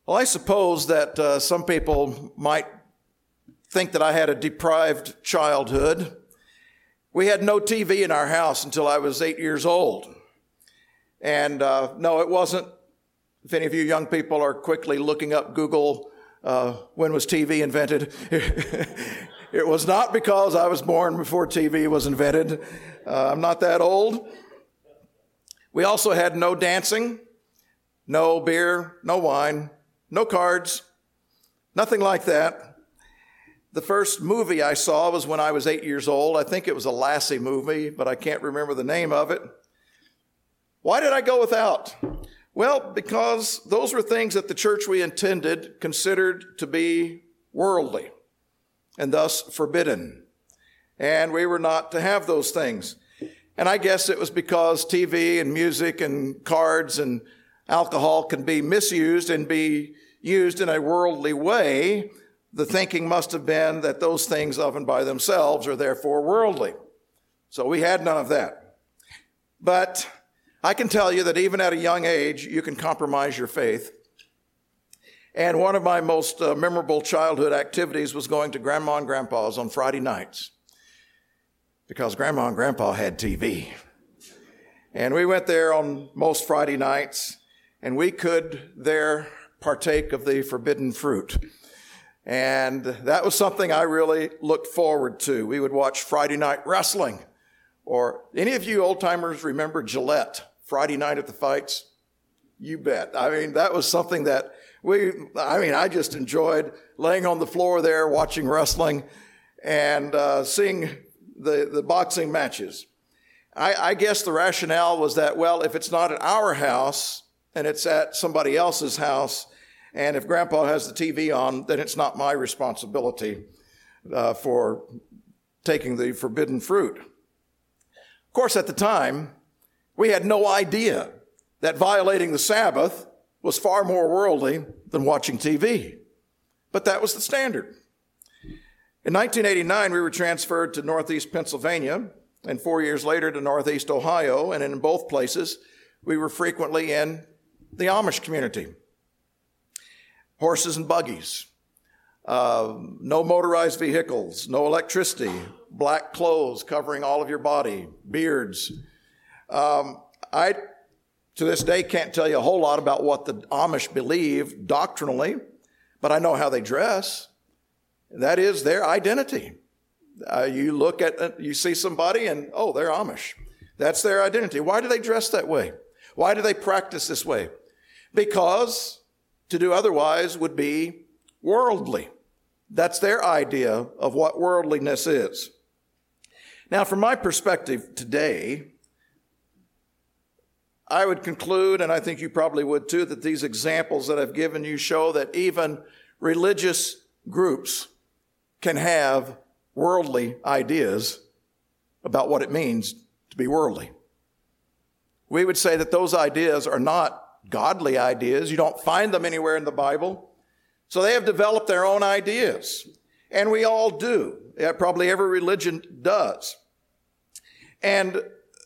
Well, I suppose that some people might think that I had a deprived childhood. We had no TV in our house until I was 8 years old. And no, it wasn't. If any of you young people are quickly looking up Google, when was TV invented? It was not because I was born before TV was invented. I'm not that old. We also had no dancing, no beer, no wine, no cards, nothing like that. The first movie I saw was when I was 8 years old. I think it was a Lassie movie, but I can't remember the name of it. Why did I go without? Well, because those were things that the church we attended considered to be worldly and thus forbidden. And we were not to have those things. And I guess it was because TV and music and cards and alcohol can be misused and be used in a worldly way. The thinking must have been that those things of and by themselves are therefore worldly. So we had none of that. But I can tell you that even at a young age, you can compromise your faith. And one of my most memorable childhood activities was going to Grandma and Grandpa's on Friday nights, because Grandma and Grandpa had TV. And we went there on most Friday nights, and we could there partake of the forbidden fruit. And that was something I really looked forward to. We would watch Friday night wrestling. Or any of you old-timers remember Gillette, Friday night at the fights? You bet. I mean, that was something that I just enjoyed laying on the floor there watching wrestling and seeing the boxing matches. I guess the rationale was that, well, if it's not at our house and it's at somebody else's house, and if Grandpa has the TV on, then it's not my responsibility for taking the forbidden fruit. Of course, at the time, we had no idea that violating the Sabbath was far more worldly than watching TV. But that was the standard. In 1989, we were transferred to Northeast Pennsylvania, and 4 years later to Northeast Ohio, and in both places, we were frequently in the Amish community. Horses and buggies, no motorized vehicles, no electricity, black clothes covering all of your body, beards. I, to this day, can't tell you a whole lot about what the Amish believe doctrinally, but I know how they dress. That is their identity. You see somebody and, oh, they're Amish. That's their identity. Why do they dress that way? Why do they practice this way? Because to do otherwise would be worldly. That's their idea of what worldliness is. Now, from my perspective today, I would conclude, and I think you probably would too, that these examples that I've given you show that even religious groups can have worldly ideas about what it means to be worldly. We would say that those ideas are not godly ideas. You don't find them anywhere in the Bible. So they have developed their own ideas. And we all do. Probably every religion does. And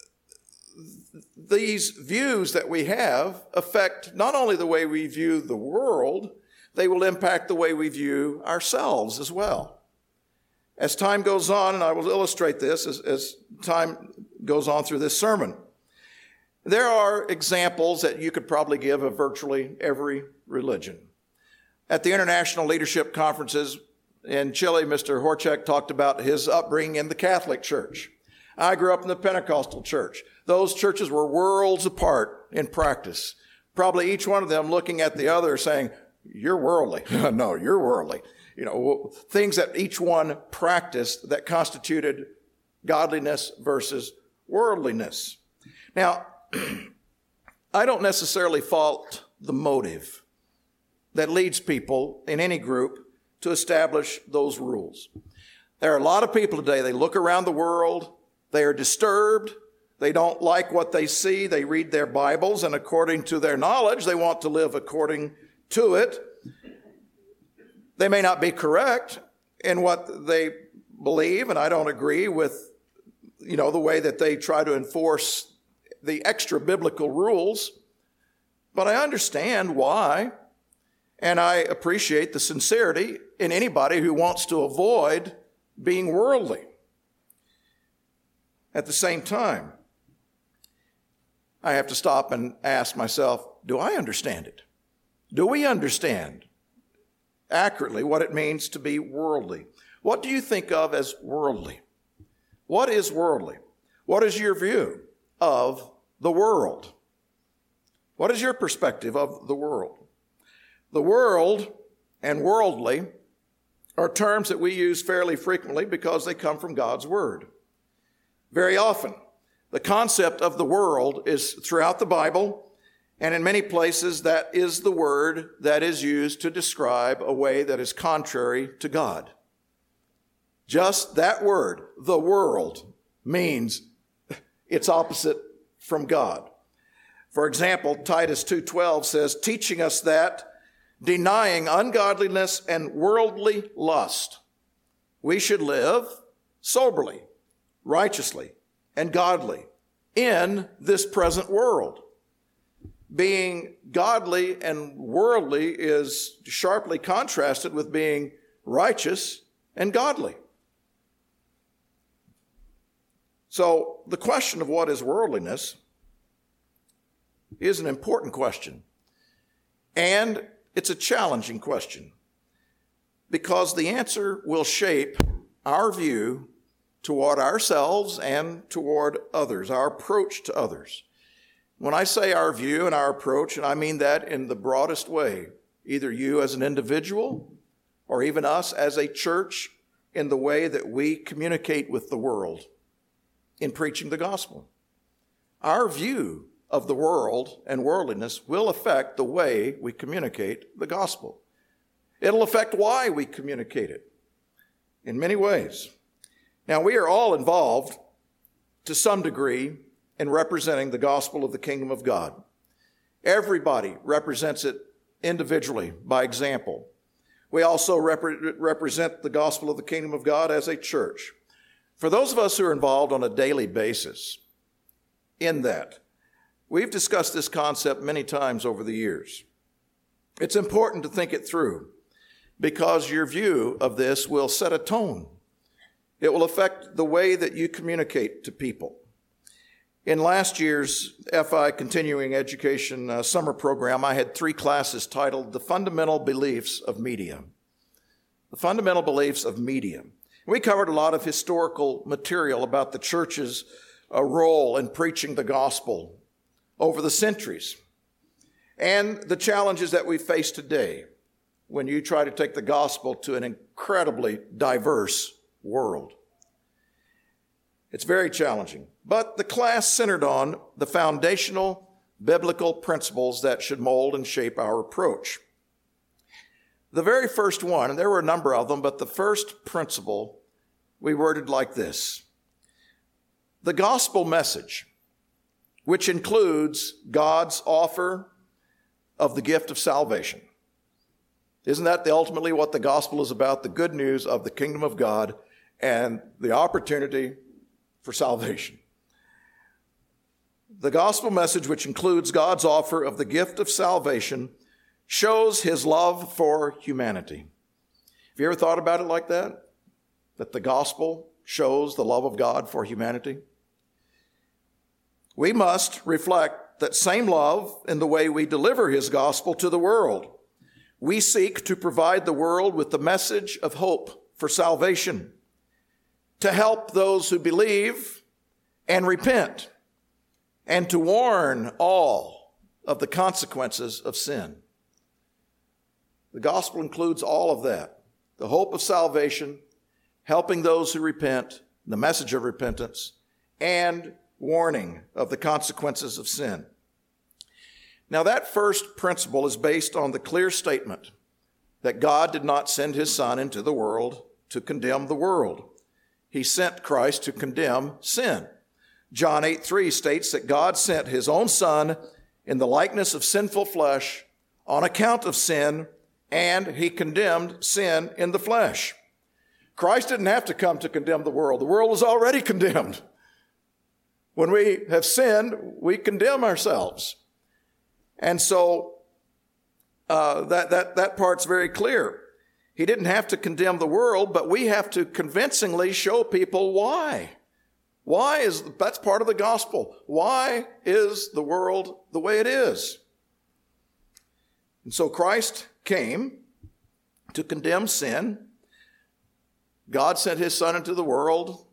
these views that we have affect not only the way we view the world, they will impact the way we view ourselves as well. As time goes on, and I will illustrate this as time goes on through this sermon, there are examples that you could probably give of virtually every religion. At the International Leadership Conferences in Chile, Mr. Horchak talked about his upbringing in the Catholic Church. I grew up in the Pentecostal church. Those churches were worlds apart in practice. Probably each one of them looking at the other saying, you're worldly. No, you're worldly. Things that each one practiced that constituted godliness versus worldliness. Now, I don't necessarily fault the motive that leads people in any group to establish those rules. There are a lot of people today, they look around the world, they are disturbed, they don't like what they see, they read their Bibles, and according to their knowledge, they want to live according to it. They may not be correct in what they believe, and I don't agree with, the way that they try to enforce the extra biblical rules, but I understand why. And I appreciate the sincerity in anybody who wants to avoid being worldly. At the same time, I have to stop and ask myself, do I understand it? Do we understand accurately what it means to be worldly? What do you think of as worldly? What is worldly? What is your view of the world? What is your perspective of the world? The world and worldly are terms that we use fairly frequently because they come from God's Word. Very often, the concept of the world is throughout the Bible, and in many places that is the word that is used to describe a way that is contrary to God. Just that word, the world, means it's opposite from God. For example, Titus 2:12 says, teaching us that, denying ungodliness and worldly lust, we should live soberly, righteously, and godly in this present world. Being godly and worldly is sharply contrasted with being righteous and godly. So the question of what is worldliness is an important question. And it's a challenging question because the answer will shape our view toward ourselves and toward others, our approach to others. When I say our view and our approach, and I mean that in the broadest way, either you as an individual or even us as a church in the way that we communicate with the world in preaching the gospel. Our view of the world and worldliness will affect the way we communicate the gospel. It'll affect why we communicate it in many ways. Now, we are all involved to some degree in representing the gospel of the kingdom of God. Everybody represents it individually by example. We also represent the gospel of the kingdom of God as a church. For those of us who are involved on a daily basis in that, we've discussed this concept many times over the years. It's important to think it through because your view of this will set a tone. It will affect the way that you communicate to people. In last year's FI Continuing Education summer program, I had 3 classes titled The Fundamental Beliefs of Media. The Fundamental Beliefs of Media. We covered a lot of historical material about the church's role in preaching the gospel over the centuries and the challenges that we face today when you try to take the gospel to an incredibly diverse world. It's very challenging, but the class centered on the foundational biblical principles that should mold and shape our approach. The very first one, and there were a number of them, but the first principle we worded like this: the gospel message, which includes God's offer of the gift of salvation. Isn't that ultimately what the gospel is about? The good news of the kingdom of God and the opportunity for salvation. The gospel message, which includes God's offer of the gift of salvation, shows his love for humanity. Have you ever thought about it like that? That the gospel shows the love of God for humanity? We must reflect that same love in the way we deliver his gospel to the world. We seek to provide the world with the message of hope for salvation, to help those who believe and repent, and to warn all of the consequences of sin. The gospel includes all of that: the hope of salvation, helping those who repent, the message of repentance, and warning of the consequences of sin. Now, that first principle is based on the clear statement that God did not send his Son into the world to condemn the world. He sent Christ to condemn sin. John 8:3 states that God sent his own Son in the likeness of sinful flesh on account of sin, and he condemned sin in the flesh. Christ didn't have to come to condemn the world. The world is already condemned. When we have sinned, we condemn ourselves. And so That part's very clear. He didn't have to condemn the world, but we have to convincingly show people why. That's part of the gospel. Why is the world the way it is? And so Christ came to condemn sin. God sent his Son into the world,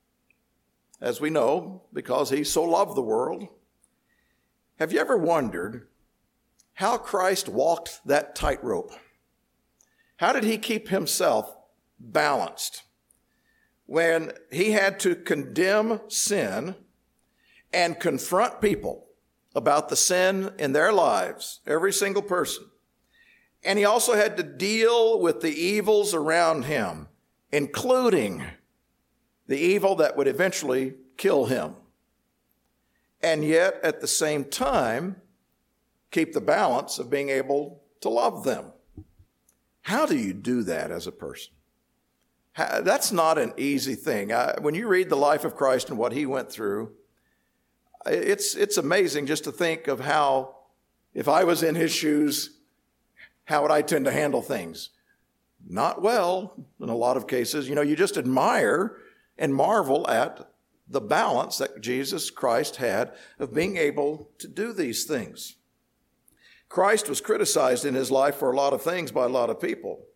as we know, because he so loved the world. Have you ever wondered how Christ walked that tightrope? How did he keep himself balanced when he had to condemn sin and confront people about the sin in their lives, every single person? And he also had to deal with the evils around him, including the evil that would eventually kill him. And yet, at the same time, keep the balance of being able to love them. How do you do that as a person? That's not an easy thing. When you read the life of Christ and what he went through, it's amazing just to think of how, if I was in his shoes, how would I tend to handle things? Not well in a lot of cases. You just admire and marvel at the balance that Jesus Christ had of being able to do these things. Christ was criticized in his life for a lot of things by a lot of people.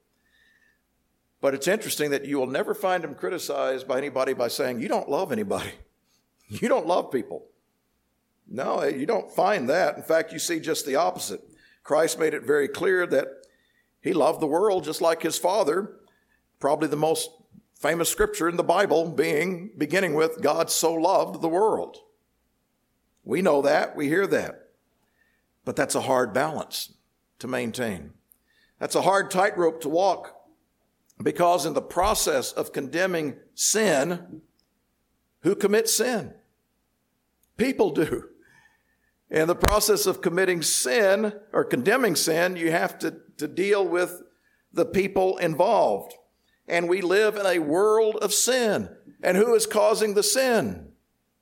But it's interesting that you will never find him criticized by anybody by saying, you don't love anybody. You don't love people. No, you don't find that. In fact, you see just the opposite. Christ made it very clear that he loved the world just like his Father. Probably the most famous scripture in the Bible beginning with, God so loved the world. We know that. We hear that. But that's a hard balance to maintain. That's a hard tightrope to walk, because in the process of condemning sin, who commits sin? People do. In the process of committing sin or condemning sin, you have to deal with the people involved. And we live in a world of sin. And who is causing the sin?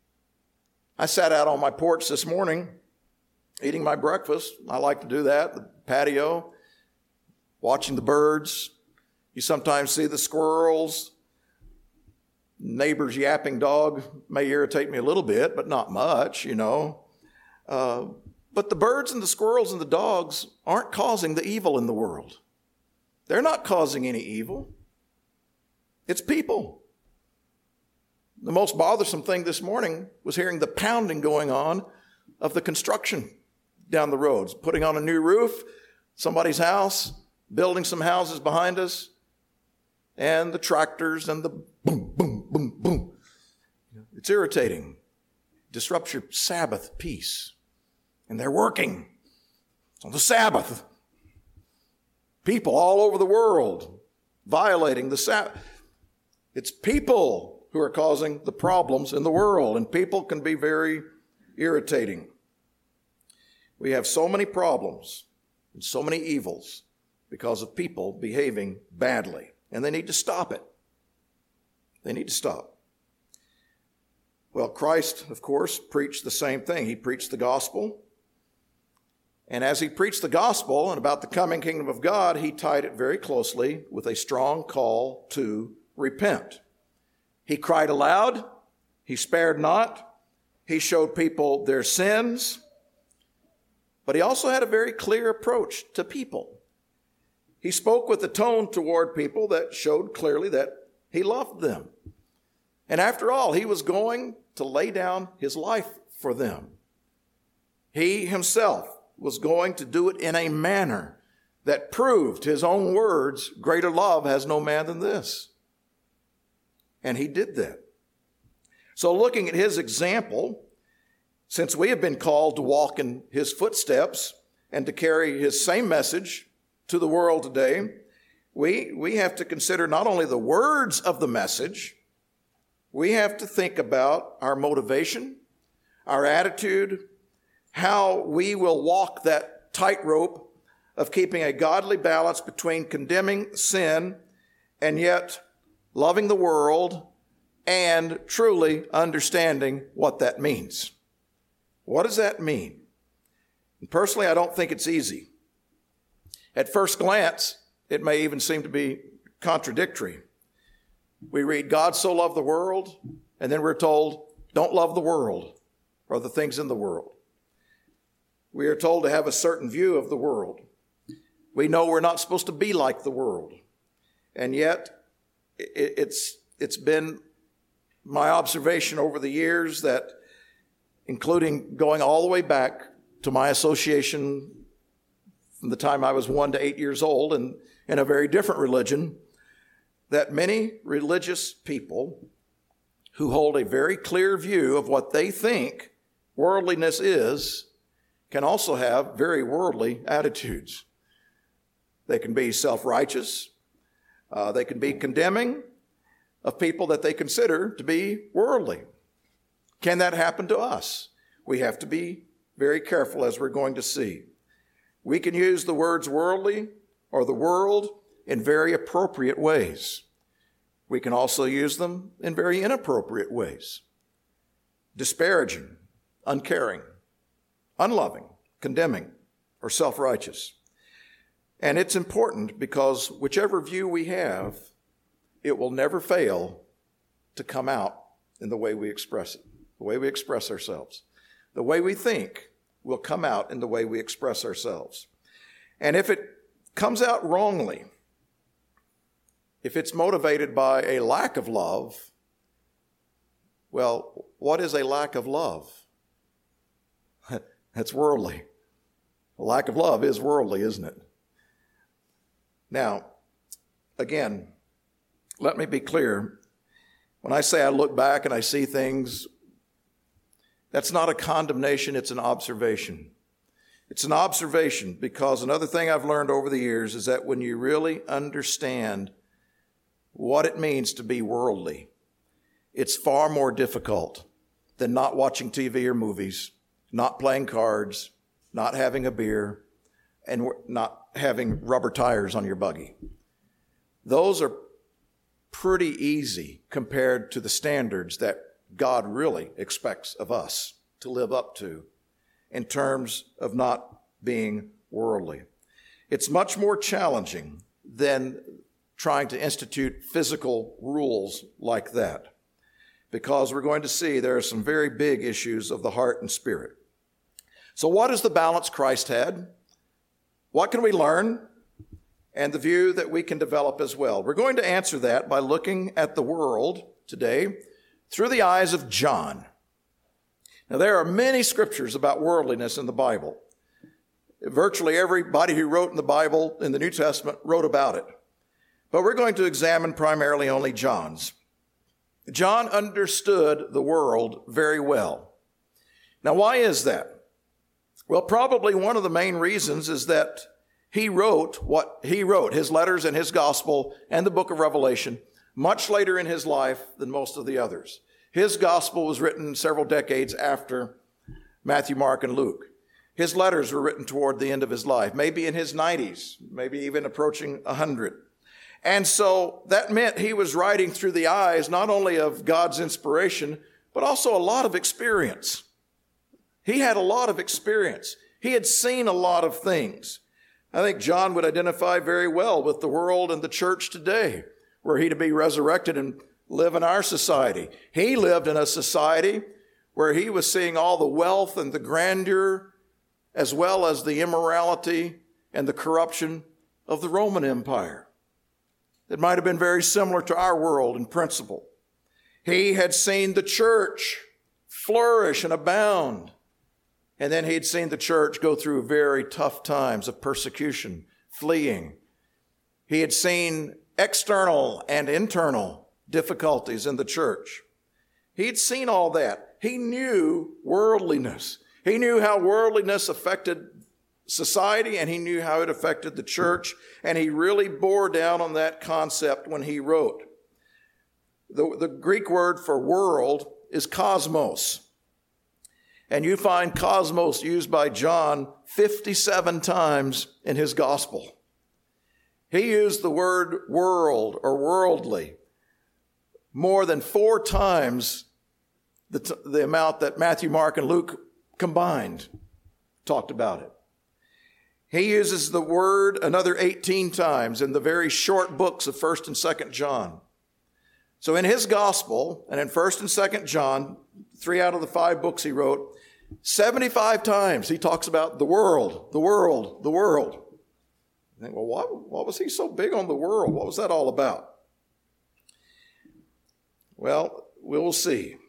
I sat out on my porch this morning eating my breakfast. I like to do that, the patio, watching the birds. You sometimes see the squirrels. Neighbor's yapping dog may irritate me a little bit, but not much, But the birds and the squirrels and the dogs aren't causing the evil in the world. They're not causing any evil. It's people. The most bothersome thing this morning was hearing the pounding going on of the construction down the roads, putting on a new roof, somebody's house, building some houses behind us, and the tractors and the boom, boom, boom, boom. It's irritating. Disrupts your Sabbath peace. And they're working. It's on the Sabbath. People all over the world violating the Sabbath. It's people who are causing the problems in the world, and people can be very irritating. We have so many problems and so many evils because of people behaving badly, and they need to stop it. They need to stop. Well, Christ, of course, preached the same thing. He preached the gospel. And as he preached the gospel and about the coming kingdom of God, he tied it very closely with a strong call to repent. He cried aloud. He spared not. He showed people their sins. But he also had a very clear approach to people. He spoke with a tone toward people that showed clearly that he loved them. And after all, he was going to lay down his life for them. He himself was going to do it in a manner that proved his own words, greater love has no man than this. And he did that. So looking at his example, since we have been called to walk in his footsteps and to carry his same message to the world today, we have to consider not only the words of the message, we have to think about our motivation, our attitude, how we will walk that tightrope of keeping a godly balance between condemning sin and yet loving the world and truly understanding what that means. What does that mean? And personally, I don't think it's easy. At first glance, it may even seem to be contradictory. We read, God so loved the world, and then we're told, don't love the world or the things in the world. We are told to have a certain view of the world. We know we're not supposed to be like the world. And yet, it's been my observation over the years that, including going all the way back to my association from the time I was 1 to 8 years old and in a very different religion, that many religious people who hold a very clear view of what they think worldliness is can also have very worldly attitudes. They can be self-righteous. They can be condemning of people that they consider to be worldly. Can that happen to us? We have to be very careful, as we're going to see. We can use the words worldly or the world in very appropriate ways. We can also use them in very inappropriate ways. Disparaging, uncaring, unloving, condemning, or self-righteous. And it's important because whichever view we have, it will never fail to come out in the way we express it, the way we express ourselves. The way we think will come out in the way we express ourselves. And if it comes out wrongly, if it's motivated by a lack of love, well, what is a lack of love? That's worldly. A lack of love is worldly, isn't it? Now, again, let me be clear. When I say I look back and I see things, that's not a condemnation, it's an observation. It's an observation because another thing I've learned over the years is that when you really understand what it means to be worldly, it's far more difficult than not watching TV or movies, not playing cards, not having a beer, and not having rubber tires on your buggy. Those are pretty easy compared to the standards that God really expects of us to live up to in terms of not being worldly. It's much more challenging than trying to institute physical rules like that, because we're going to see there are some very big issues of the heart and spirit. So what is the balance Christ had? What can we learn? And the view that we can develop as well. We're going to answer that by looking at the world today through the eyes of John. Now, there are many scriptures about worldliness in the Bible. Virtually everybody who wrote in the Bible in the New Testament wrote about it. But we're going to examine primarily only John's. John understood the world very well. Now, why is that? Well, probably one of the main reasons is that he wrote what he wrote, his letters and his gospel and the book of Revelation, much later in his life than most of the others. His gospel was written several decades after Matthew, Mark, and Luke. His letters were written toward the end of his life, maybe in his 90s, maybe even approaching 100. And so that meant he was writing through the eyes not only of God's inspiration, but also a lot of experience. He had a lot of experience. He had seen a lot of things. I think John would identify very well with the world and the church today, were he to be resurrected and live in our society. He lived in a society where he was seeing all the wealth and the grandeur, as well as the immorality and the corruption of the Roman Empire. It might have been very similar to our world in principle. He had seen the church flourish and abound. And then he'd seen the church go through very tough times of persecution, fleeing. He had seen external and internal difficulties in the church. He'd seen all that. He knew worldliness. He knew how worldliness affected society, and he knew how it affected the church, and he really bore down on that concept when he wrote. The Greek word for world is cosmos. And you find cosmos used by John 57 times in his gospel. He used the word world or worldly more than 4 times the amount that Matthew, Mark, and Luke combined talked about it. He uses the word another 18 times in the very short books of 1st and 2nd John. So in his gospel, and in 1st and 2nd John, 3 out of the 5 books he wrote, 75 times he talks about the world, the world, the world. You think, well, why was he so big on the world? What was that all about? Well, we'll see.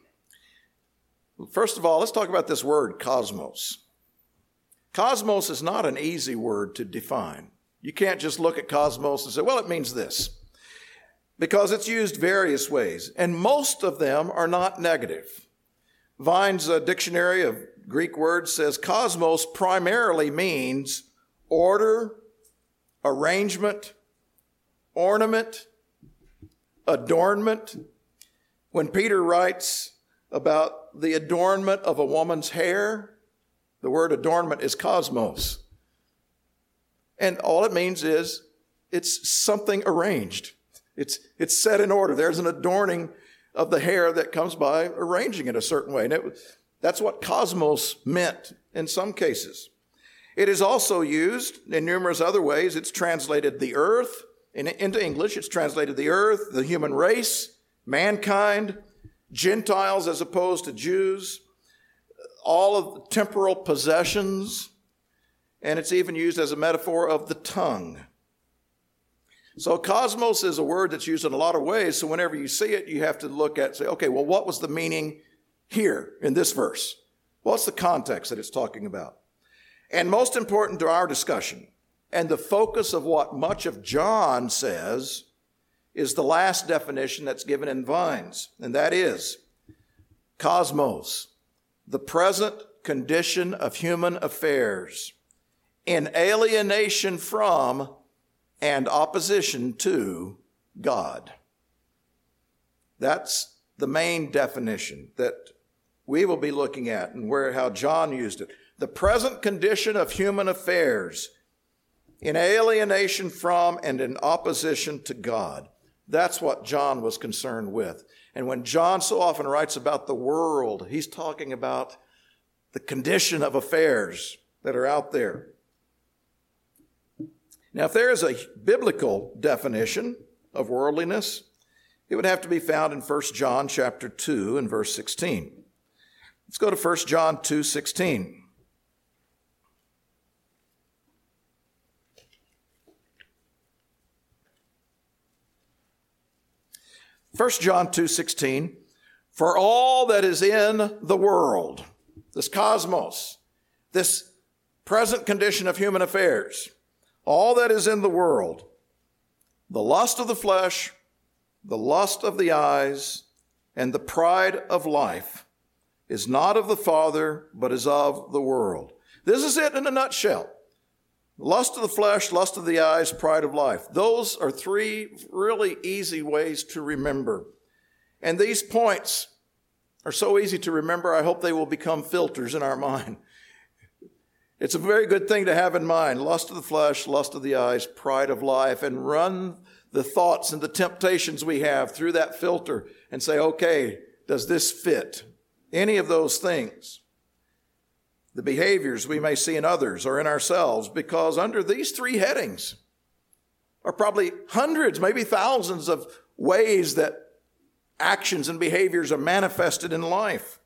First of all, let's talk about this word, cosmos. Cosmos is not an easy word to define. You can't just look at cosmos and say, well, it means this. Because it's used various ways, and most of them are not negative. Vine's dictionary of Greek words says cosmos primarily means order, arrangement, ornament, adornment. When Peter writes about the adornment of a woman's hair, the word adornment is cosmos. And all it means is it's something arranged. It's set in order. There's an adorning of the hair that comes by arranging it a certain way. And that's what cosmos meant in some cases. It is also used in numerous other ways. It's translated the earth. Into English, it's translated the earth, the human race, mankind, Gentiles as opposed to Jews, all of the temporal possessions, and it's even used as a metaphor of the tongue. So cosmos is a word that's used in a lot of ways, so whenever you see it, you have to look at, say, okay, well, what was the meaning here in this verse? What's the context that it's talking about? And most important to our discussion, and the focus of what much of John says, is the last definition that's given in Vine's, and that is cosmos, the present condition of human affairs, in alienation from and opposition to God. That's the main definition that we will be looking at and how John used it. The present condition of human affairs in alienation from and in opposition to God. That's what John was concerned with. And when John so often writes about the world, he's talking about the condition of affairs that are out there. Now, if there is a biblical definition of worldliness, it would have to be found in 1 John chapter 2 and verse 16. Let's go to 1 John 2:16. 1 John 2:16, for all that is in the world, this cosmos, this present condition of human affairs, all that is in the world, the lust of the flesh, the lust of the eyes, and the pride of life is not of the Father, but is of the world. This is it in a nutshell. Lust of the flesh, lust of the eyes, pride of life. Those are 3 really easy ways to remember. And these points are so easy to remember, I hope they will become filters in our mind. It's a very good thing to have in mind. Lust of the flesh, lust of the eyes, pride of life, and run the thoughts and the temptations we have through that filter and say, okay, does this fit any of those things? The behaviors we may see in others or in ourselves, because under these 3 headings are probably hundreds, maybe thousands of ways that actions and behaviors are manifested in life.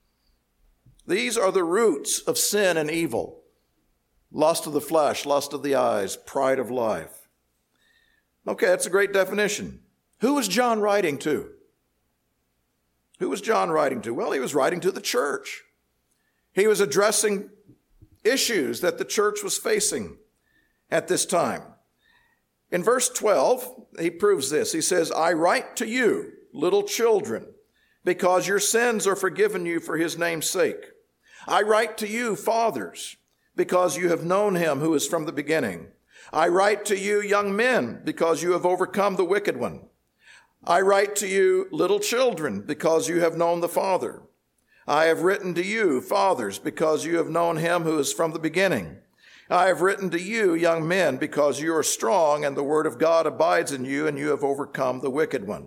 These are the roots of sin and evil. Lust of the flesh, lust of the eyes, pride of life. Okay, that's a great definition. Who was John writing to? Who was John writing to? Well, he was writing to the church. He was addressing issues that the church was facing at this time. In verse 12, he proves this. He says, I write to you, little children, because your sins are forgiven you for his name's sake. I write to you, fathers, because you have known him who is from the beginning. I write to you, young men, because you have overcome the wicked one. I write to you, little children, because you have known the Father. I have written to you, fathers, because you have known him who is from the beginning. I have written to you, young men, because you are strong and the word of God abides in you and you have overcome the wicked one.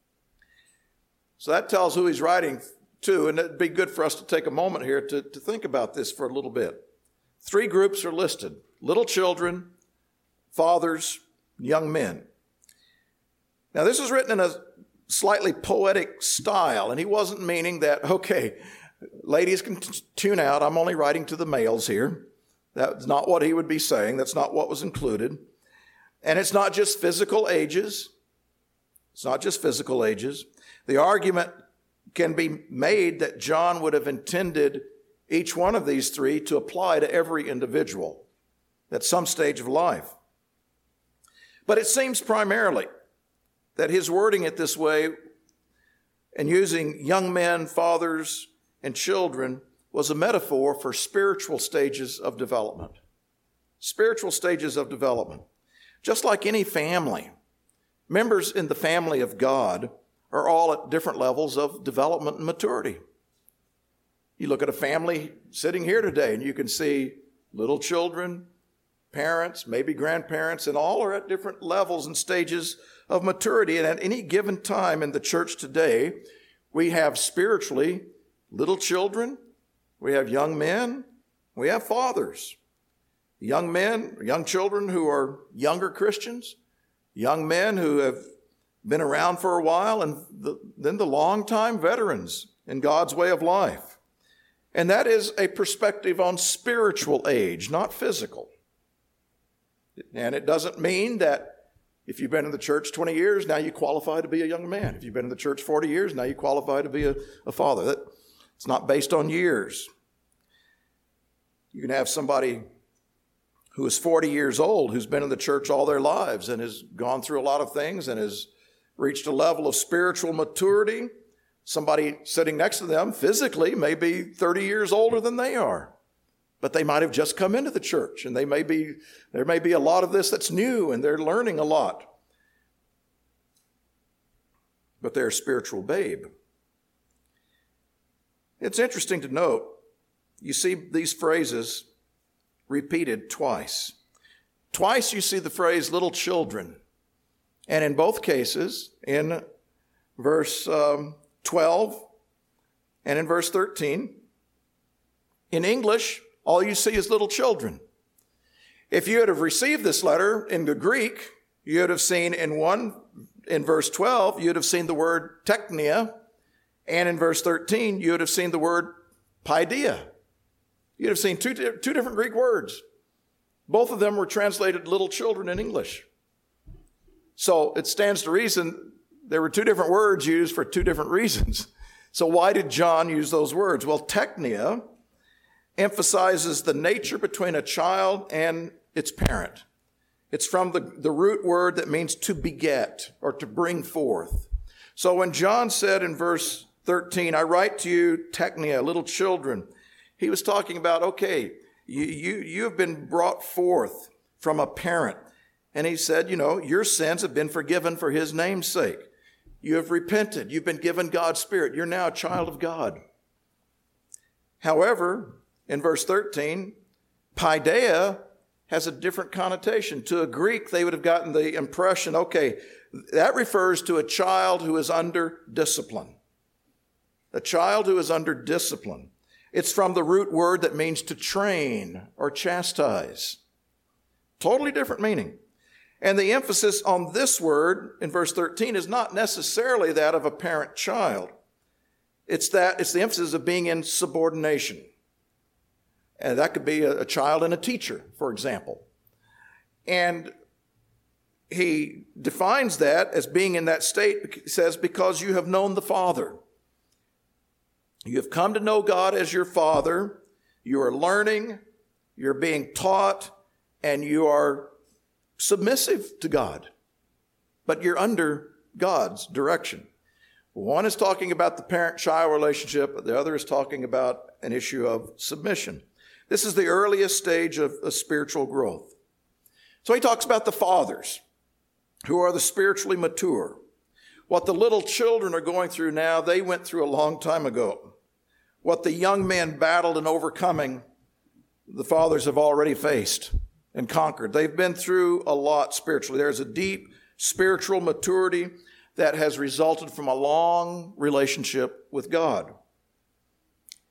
So that tells who he's writing to, and it'd be good for us to take a moment here to think about this for a little bit. 3 groups are listed. little children, fathers, young men. Now, this is written in a slightly poetic style, and he wasn't meaning that, okay, ladies can tune out. I'm only writing to the males here. That's not what he would be saying. That's not what was included. And it's not just physical ages. It's not just physical ages. The argument can be made that John would have intended each one of these three to apply to every individual at some stage of life. But it seems primarily that his wording it this way and using young men, fathers, and children was a metaphor for spiritual stages of development. Spiritual stages of development. Just like any family, members in the family of God are all at different levels of development and maturity. You look at a family sitting here today and you can see little children, parents, maybe grandparents, and all are at different levels and stages of maturity. And at any given time in the church today, we have spiritually little children, we have young men, we have fathers. Young men, young children who are younger Christians, young men who have been around for a while, and then the long-time veterans in God's way of life. And that is a perspective on spiritual age, not physical. And it doesn't mean that if you've been in the church 20 years, now you qualify to be a young man. If you've been in the church 40 years, now you qualify to be a father. It's not based on years. You can have somebody who is 40 years old, who's been in the church all their lives and has gone through a lot of things and has reached a level of spiritual maturity. Somebody sitting next to them physically may be 30 years older than they are, but they might have just come into the church, and there may be a lot of this that's new, and they're learning a lot. But they're a spiritual babe. It's interesting to note, you see these phrases repeated twice. Twice you see the phrase little children. And in both cases, in verse 12 and in verse 13, in English, all you see is little children. If you had have received this letter in the Greek, you would have seen in verse 12, you'd have seen the word teknia, and in verse 13, you would have seen the word paideia. You'd have seen two different Greek words. Both of them were translated little children in English. So it stands to reason there were two different words used for two different reasons. So why did John use those words? Well, teknia emphasizes the nature between a child and its parent. It's from the root word that means to beget or to bring forth. So when John said in verse 13, I write to you, teknia, little children, he was talking about, okay, you have been brought forth from a parent. And he said, your sins have been forgiven for his name's sake. You have repented. You've been given God's Spirit. You're now a child of God. However, in verse 13, paideia has a different connotation. To a Greek, they would have gotten the impression, okay, that refers to a child who is under discipline. A child who is under discipline. It's from the root word that means to train or chastise. Totally different meaning. And the emphasis on this word in verse 13 is not necessarily that of a parent-child. It's the emphasis of being in subordination. And that could be a child and a teacher, for example. And he defines that as being in that state, he says, because you have known the Father. You have come to know God as your Father. You are learning, you're being taught, and you are submissive to God. But you're under God's direction. One is talking about the parent-child relationship. The other is talking about an issue of submission. This is the earliest stage of spiritual growth. So he talks about the fathers who are the spiritually mature. What the little children are going through now, they went through a long time ago. What the young men battled and overcoming, the fathers have already faced and conquered. They've been through a lot spiritually. There's a deep spiritual maturity that has resulted from a long relationship with God.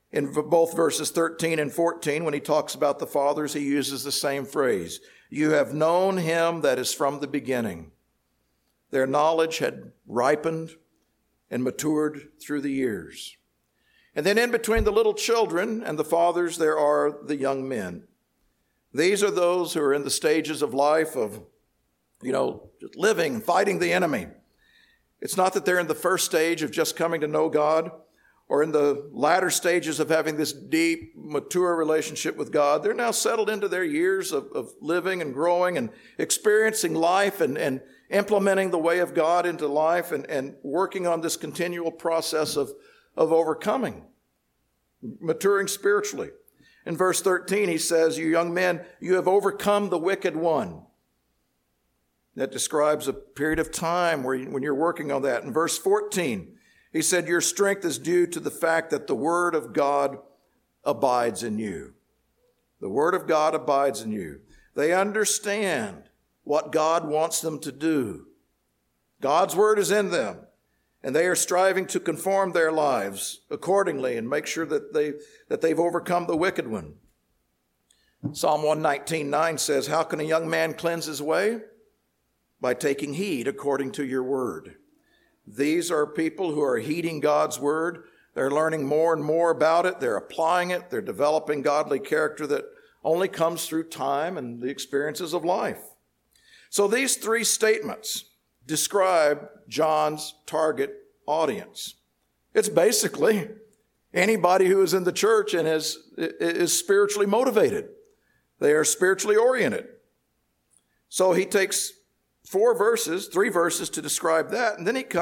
In both verses 13 and 14, when he talks about the fathers, he uses the same phrase. You have known him that is from the beginning. Their knowledge had ripened and matured through the years. And then in between the little children and the fathers, there are the young men. These are those who are in the stages of life of, just living, fighting the enemy. It's not that they're in the first stage of just coming to know God or in the latter stages of having this deep, mature relationship with God. They're now settled into their years of living and growing and experiencing life and implementing the way of God into life and working on this continual process of overcoming, maturing spiritually. In verse 13, he says, you young men, you have overcome the wicked one. That describes a period of time when you're working on that. In verse 14, he said, your strength is due to the fact that the word of God abides in you. The word of God abides in you. They understand what God wants them to do. God's word is in them, and they are striving to conform their lives accordingly and make sure that they've overcome the wicked one. Psalm 119:9 says, how can a young man cleanse his way? By taking heed according to your word. These are people who are heeding God's word. They're learning more and more about it. They're applying it. They're developing godly character that only comes through time and the experiences of life. So these three statements describe John's target audience. It's basically anybody who is in the church and is spiritually motivated. They are spiritually oriented. So he takes three verses to describe that, and then he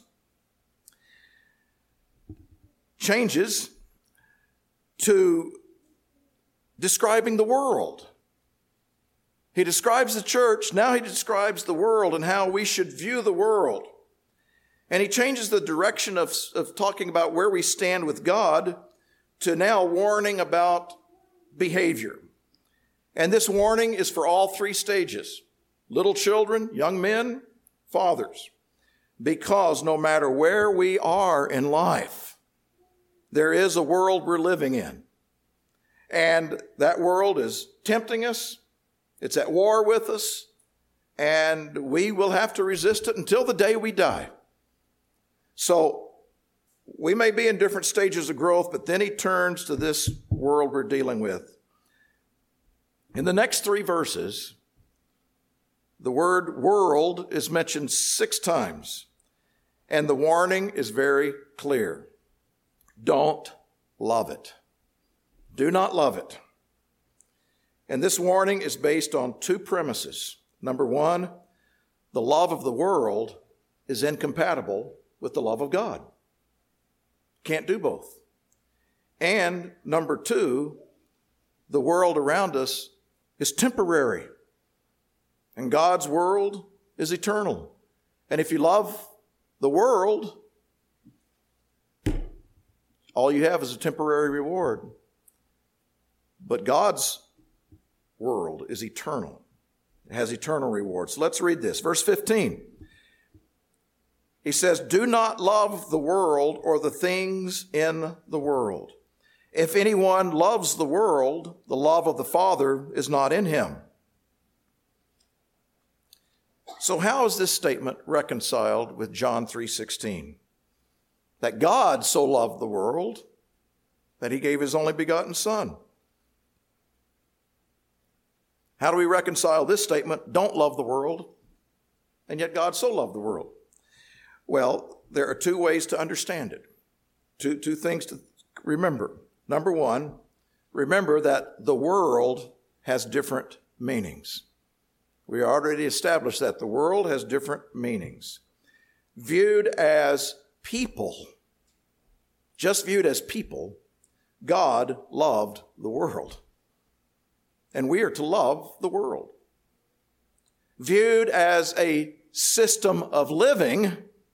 changes to describing the world. He describes the church, now he describes the world and how we should view the world. And he changes the direction of talking about where we stand with God to now warning about behavior. And this warning is for all three stages: little children, young men, fathers. Because no matter where we are in life, there is a world we're living in. And that world is tempting us. It's at war with us. And we will have to resist it until the day we die. So we may be in different stages of growth, but then he turns to this world we're dealing with. In the next three verses, the word world is mentioned 6 times, and the warning is very clear. Don't love it. Do not love it. And this warning is based on 2 premises. Number 1, the love of the world is incompatible with the love of God. Can't do both. And number 2, the world around us is temporary. And God's world is eternal. And if you love the world, all you have is a temporary reward. But God's world is eternal. It has eternal rewards. So let's read this. Verse 15. He says, do not love the world or the things in the world. If anyone loves the world, the love of the Father is not in him. So how is this statement reconciled with John 3:16? That God so loved the world that he gave his only begotten Son. How do we reconcile this statement? Don't love the world, and yet God so loved the world. Well, there are 2 ways to understand it. Two things to remember. Number 1, remember that the world has different meanings. We already established that the world has different meanings. Viewed as people, just viewed as people, God loved the world. And we are to love the world. Viewed as a system of living,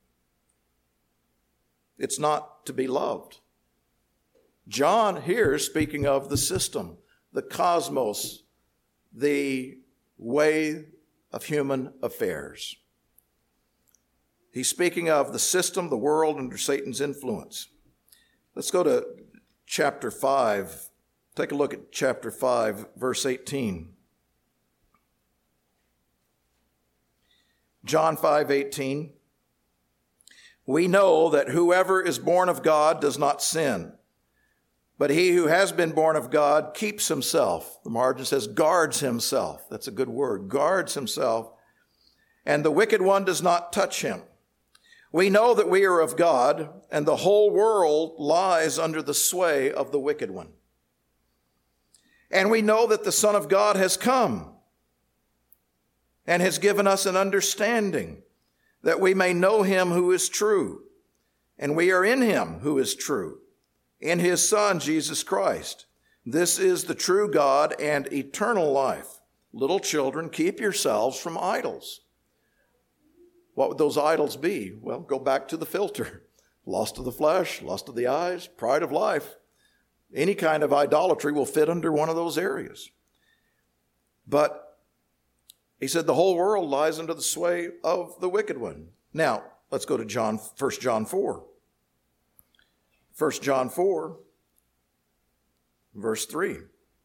it's not to be loved. John here is speaking of the system, the cosmos, the way of human affairs. He's speaking of the system, the world under Satan's influence. Let's go to chapter 5. Take a look at chapter 5, verse 18. John 5:18. We know that whoever is born of God does not sin, but he who has been born of God keeps himself. The margin says guards himself. That's a good word. Guards himself. And the wicked one does not touch him. We know that we are of God, and the whole world lies under the sway of the wicked one. And we know that the Son of God has come and has given us an understanding that we may know him who is true. And we are in him who is true, in his Son, Jesus Christ. This is the true God and eternal life. Little children, keep yourselves from idols. What would those idols be? Well, go back to the filter. Lust of the flesh, lust of the eyes, pride of life. Any kind of idolatry will fit under one of those areas. But he said the whole world lies under the sway of the wicked one. Now, let's go to 1 John 4. 1 John 4, verse 3.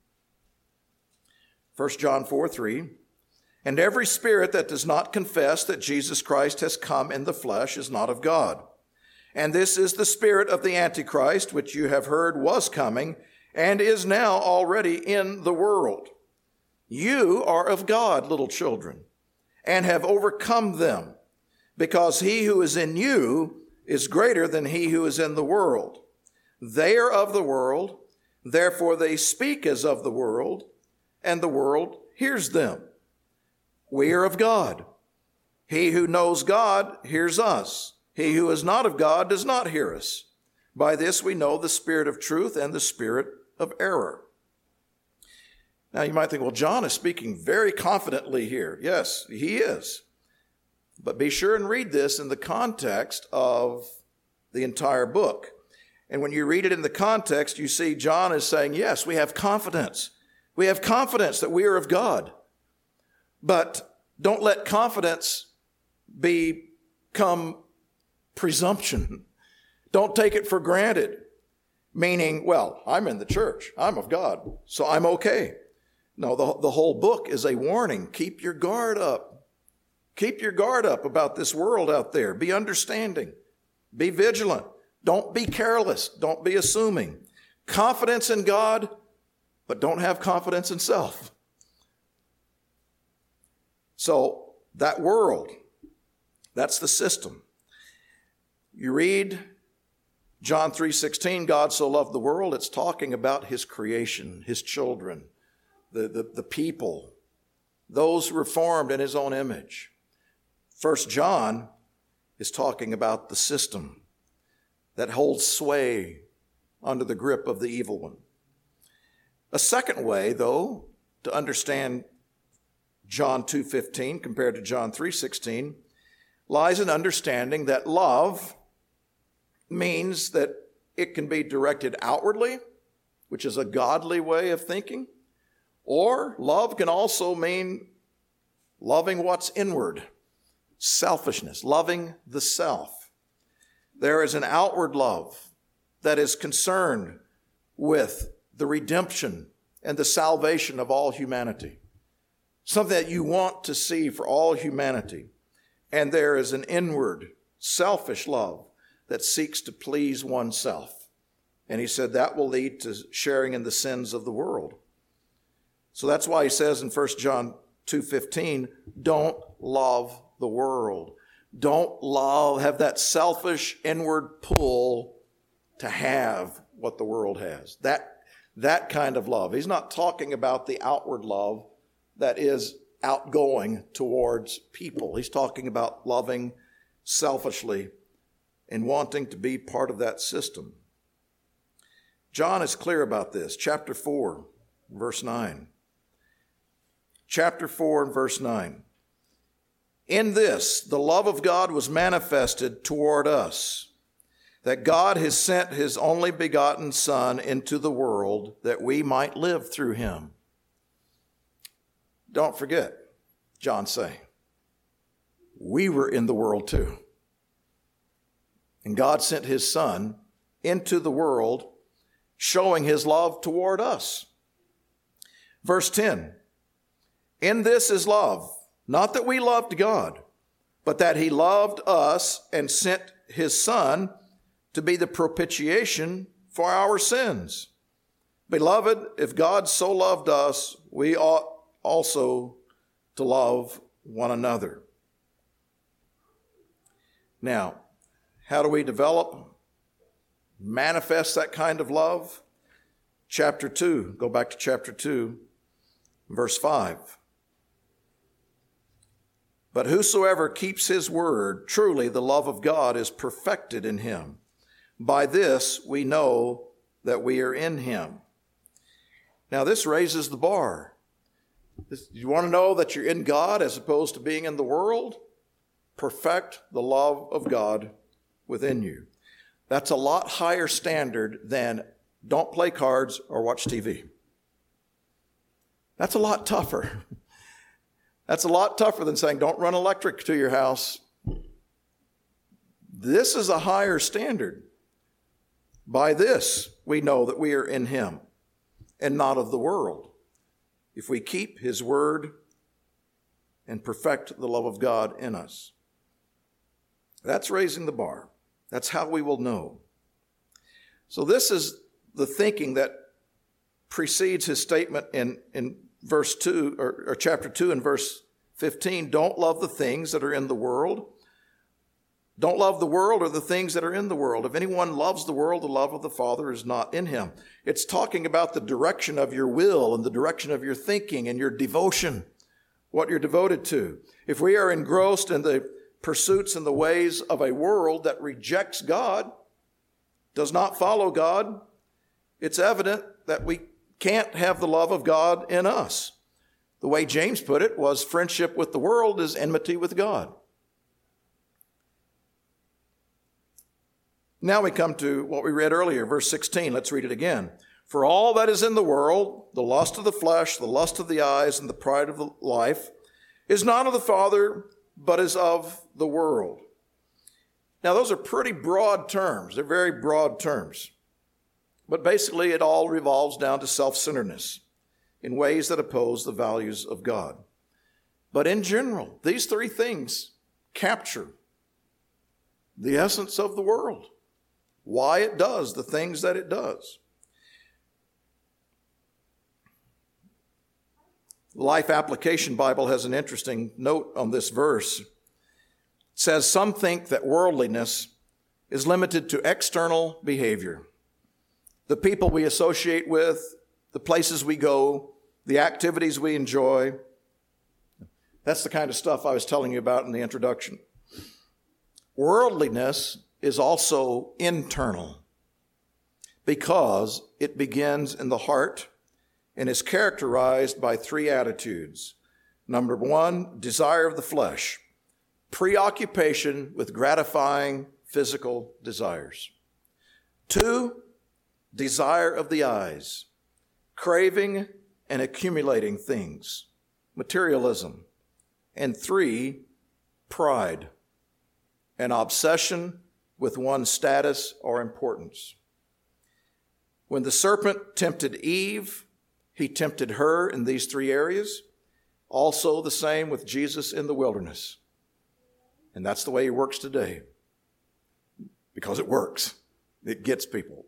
1 John 4:3. And every spirit that does not confess that Jesus Christ has come in the flesh is not of God. And this is the spirit of the Antichrist, which you have heard was coming and is now already in the world. You are of God, little children, and have overcome them, because he who is in you is greater than he who is in the world. They are of the world, therefore they speak as of the world, and the world hears them. We are of God. He who knows God hears us. He who is not of God does not hear us. By this we know the spirit of truth and the spirit of error. Now you might think, well, John is speaking very confidently here. Yes, he is. But be sure and read this in the context of the entire book. And when you read it in the context, you see John is saying, yes, we have confidence. We have confidence that we are of God. But don't let confidence become presumption. Don't take it for granted. Meaning, well, I'm in the church. I'm of God, so I'm okay. No, the whole book is a warning. Keep your guard up. Keep your guard up about this world out there. Be understanding. Be vigilant. Don't be careless. Don't be assuming. Confidence in God, but don't have confidence in self. So that world, that's the system. You read John 3:16, God so loved the world. It's talking about his creation, his children, the people, those who were formed in his own image. 1 John is talking about the system that holds sway under the grip of the evil one. A second way, though, to understand John 2:15 compared to John 3:16 lies in understanding that love means that it can be directed outwardly, which is a godly way of thinking, or love can also mean loving what's inward, selfishness, loving the self. There is an outward love that is concerned with the redemption and the salvation of all humanity, something that you want to see for all humanity. And there is an inward, selfish love that seeks to please oneself. And he said that will lead to sharing in the sins of the world. So that's why he says in 1 John 2:15, don't love the world. Don't have that selfish inward pull to have what the world has. That kind of love. He's not talking about the outward love that is outgoing towards people. He's talking about loving selfishly and wanting to be part of that system. John is clear about this. Chapter 4, verse 9. Chapter 4 and verse 9. In this, the love of God was manifested toward us, that God has sent his only begotten Son into the world that we might live through him. Don't forget, John saying, we were in the world too. And God sent his Son into the world showing his love toward us. Verse 10, in this is love, not that we loved God, but that he loved us and sent his Son to be the propitiation for our sins. Beloved, if God so loved us, we ought also to love one another. Now, how do we manifest that kind of love? Chapter 2, go back to chapter 2, verse 5. But whosoever keeps his word, truly the love of God is perfected in him. By this we know that we are in him. Now this raises the bar. You want to know that you're in God as opposed to being in the world? Perfect the love of God within you. That's a lot higher standard than don't play cards or watch TV. That's a lot tougher. That's a lot tougher than saying don't run electric to your house. This is a higher standard. By this we know that we are in him and not of the world, if we keep his word and perfect the love of God in us. That's raising the bar. That's how we will know. So this is the thinking that precedes his statement in verse 2 or chapter 2 and verse 15. Don't love the things that are in the world. Don't love the world or the things that are in the world. If anyone loves the world, the love of the Father is not in him. It's talking about the direction of your will and the direction of your thinking and your devotion, what you're devoted to. If we are engrossed in the pursuits and the ways of a world that rejects God, does not follow God, it's evident that we can't have the love of God in us. The way James put it was friendship with the world is enmity with God. Now we come to what we read earlier, verse 16. Let's read it again. For all that is in the world, the lust of the flesh, the lust of the eyes, and the pride of the life, is not of the Father, but is of the world. Now those are pretty broad terms. They're very broad terms. But basically it all revolves down to self-centeredness in ways that oppose the values of God. But in general, these three things capture the essence of the world. Why it does the things that it does. Life Application Bible has an interesting note on this verse. It says, some think that worldliness is limited to external behavior. The people we associate with, the places we go, the activities we enjoy. That's the kind of stuff I was telling you about in the introduction. Worldliness is also internal because it begins in the heart and is characterized by three attitudes. Number one, desire of the flesh, preoccupation with gratifying physical desires. Two, desire of the eyes, craving and accumulating things, materialism. And three, pride, an obsession with one's status or importance. When the serpent tempted Eve, he tempted her in these three areas. Also the same with Jesus in the wilderness. And that's the way he works today. Because it works. It gets people.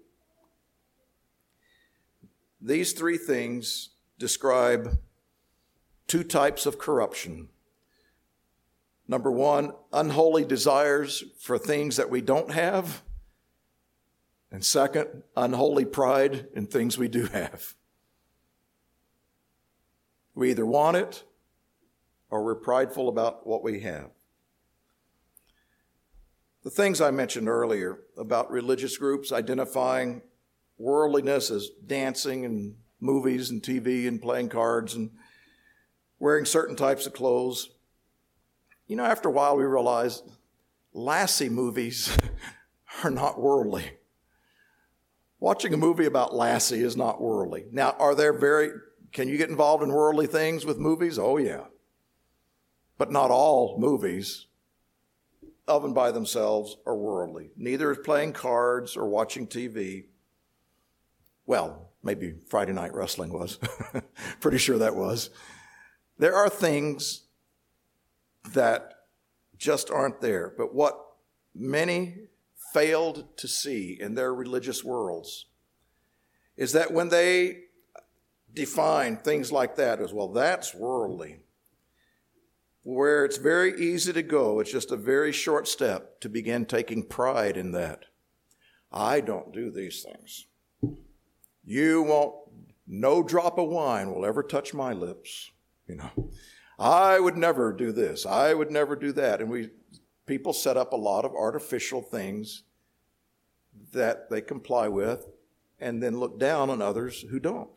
These three things describe two types of corruption. Number one, unholy desires for things that we don't have. And second, unholy pride in things we do have. We either want it or we're prideful about what we have. The things I mentioned earlier about religious groups identifying worldliness as dancing and movies and TV and playing cards and wearing certain types of clothes. You know, after a while we realized Lassie movies are not worldly. Watching a movie about Lassie is not worldly. Now, can you get involved in worldly things with movies? Oh, yeah. But not all movies of and by themselves are worldly. Neither is playing cards or watching TV. Well, maybe Friday night wrestling was. Pretty sure that was. There are things that just aren't there. But what many failed to see in their religious worlds is that when they define things like that as, well, that's worldly, where it's very easy to go, it's just a very short step to begin taking pride in that. I don't do these things. You won't, no drop of wine will ever touch my lips. I would never do this. I would never do that. And people set up a lot of artificial things that they comply with and then look down on others who don't.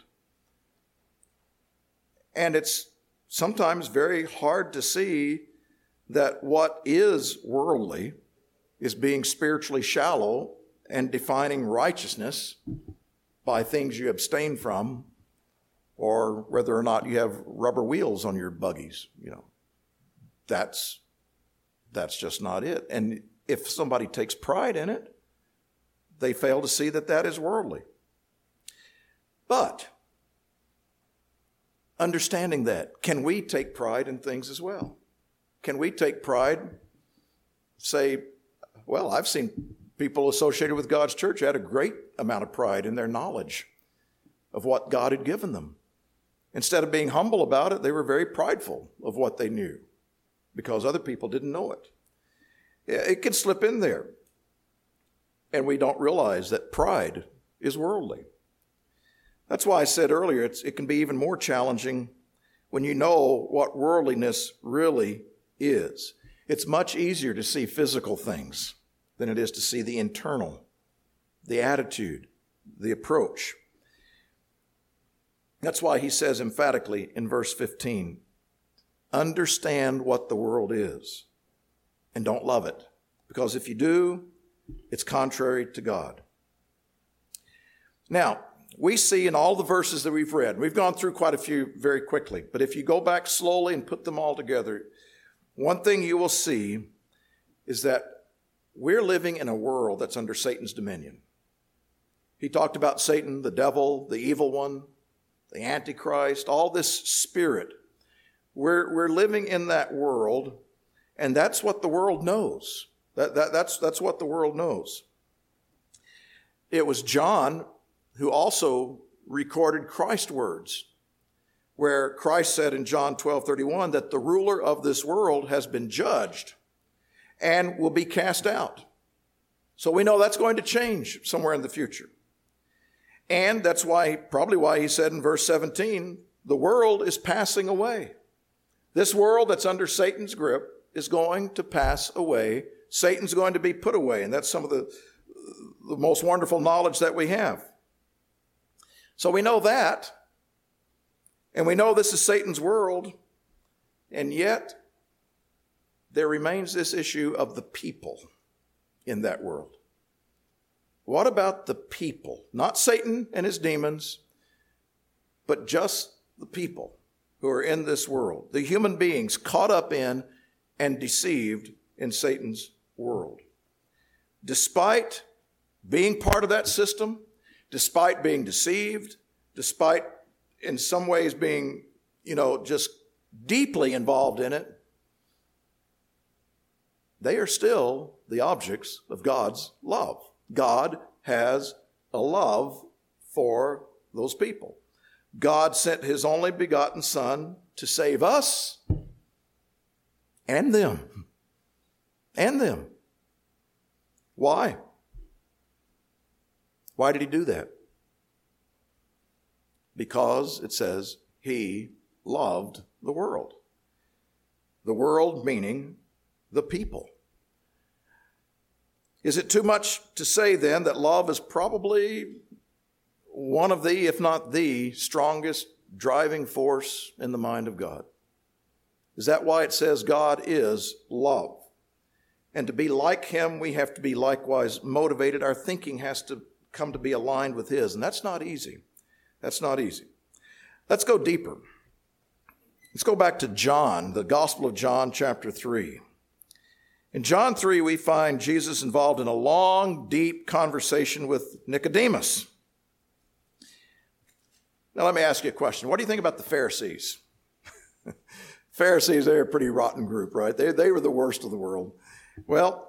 And it's sometimes very hard to see that what is worldly is being spiritually shallow and defining righteousness by things you abstain from, or whether or not you have rubber wheels on your buggies. That's just not it. And if somebody takes pride in it, they fail to see that that is worldly. But understanding that, can we take pride in things as well? Can we take pride, say, well, I've seen people associated with God's church had a great amount of pride in their knowledge of what God had given them. Instead of being humble about it, they were very prideful of what they knew because other people didn't know it. It can slip in there, and we don't realize that pride is worldly. That's why I said earlier it can be even more challenging when you know what worldliness really is. It's much easier to see physical things than it is to see the internal, the attitude, the approach. That's why he says emphatically in verse 15, understand what the world is and don't love it. Because if you do, it's contrary to God. Now, we see in all the verses that we've read, we've gone through quite a few very quickly, but if you go back slowly and put them all together, one thing you will see is that we're living in a world that's under Satan's dominion. He talked about Satan, the devil, the evil one, the Antichrist, all this spirit. We're living in that world, and that's what the world knows. That's what the world knows. It was John who also recorded Christ's words, where Christ said in John 12:31 that the ruler of this world has been judged and will be cast out. So we know that's going to change somewhere in the future. And that's probably why he said in verse 17, the world is passing away. This world that's under Satan's grip is going to pass away. Satan's going to be put away. And that's some of the most wonderful knowledge that we have. So we know that. And we know this is Satan's world. And yet, there remains this issue of the people in that world. What about the people? Not Satan and his demons, but just the people who are in this world. The human beings caught up in and deceived in Satan's world. Despite being part of that system, despite being deceived, despite in some ways being, just deeply involved in it, they are still the objects of God's love. God has a love for those people. God sent his only begotten Son to save us and them. And them. Why? Why did he do that? Because it says he loved the world. The world meaning the people. Is it too much to say then that love is probably one of the, if not the strongest driving force in the mind of God? Is that why it says God is love? And to be like him, we have to be likewise motivated. Our thinking has to come to be aligned with his, and that's not easy. That's not easy. Let's go deeper. Let's go back to John, the Gospel of John, chapter 3. In John 3, we find Jesus involved in a long, deep conversation with Nicodemus. Now let me ask you a question. What do you think about the Pharisees? Pharisees, they're a pretty rotten group, right? They were the worst of the world. Well,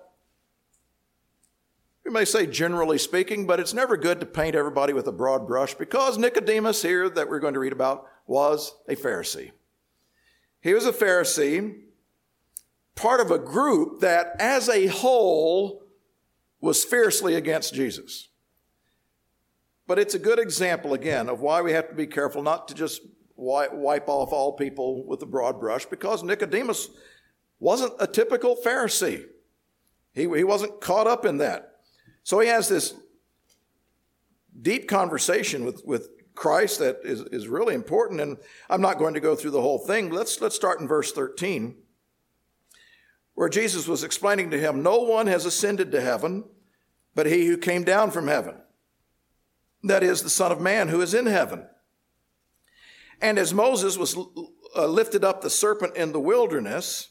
we may say generally speaking, but it's never good to paint everybody with a broad brush, because Nicodemus here that we're going to read about was a Pharisee. He was a Pharisee, part of a group that as a whole was fiercely against Jesus. But it's a good example, again, of why we have to be careful not to just wipe off all people with a broad brush, because Nicodemus wasn't a typical Pharisee. He wasn't caught up in that. So he has this deep conversation with Christ that is really important, and I'm not going to go through the whole thing. Let's start in verse 13, where Jesus was explaining to him, "No one has ascended to heaven but he who came down from heaven, that is, the Son of Man who is in heaven. And as Moses was lifted up the serpent in the wilderness,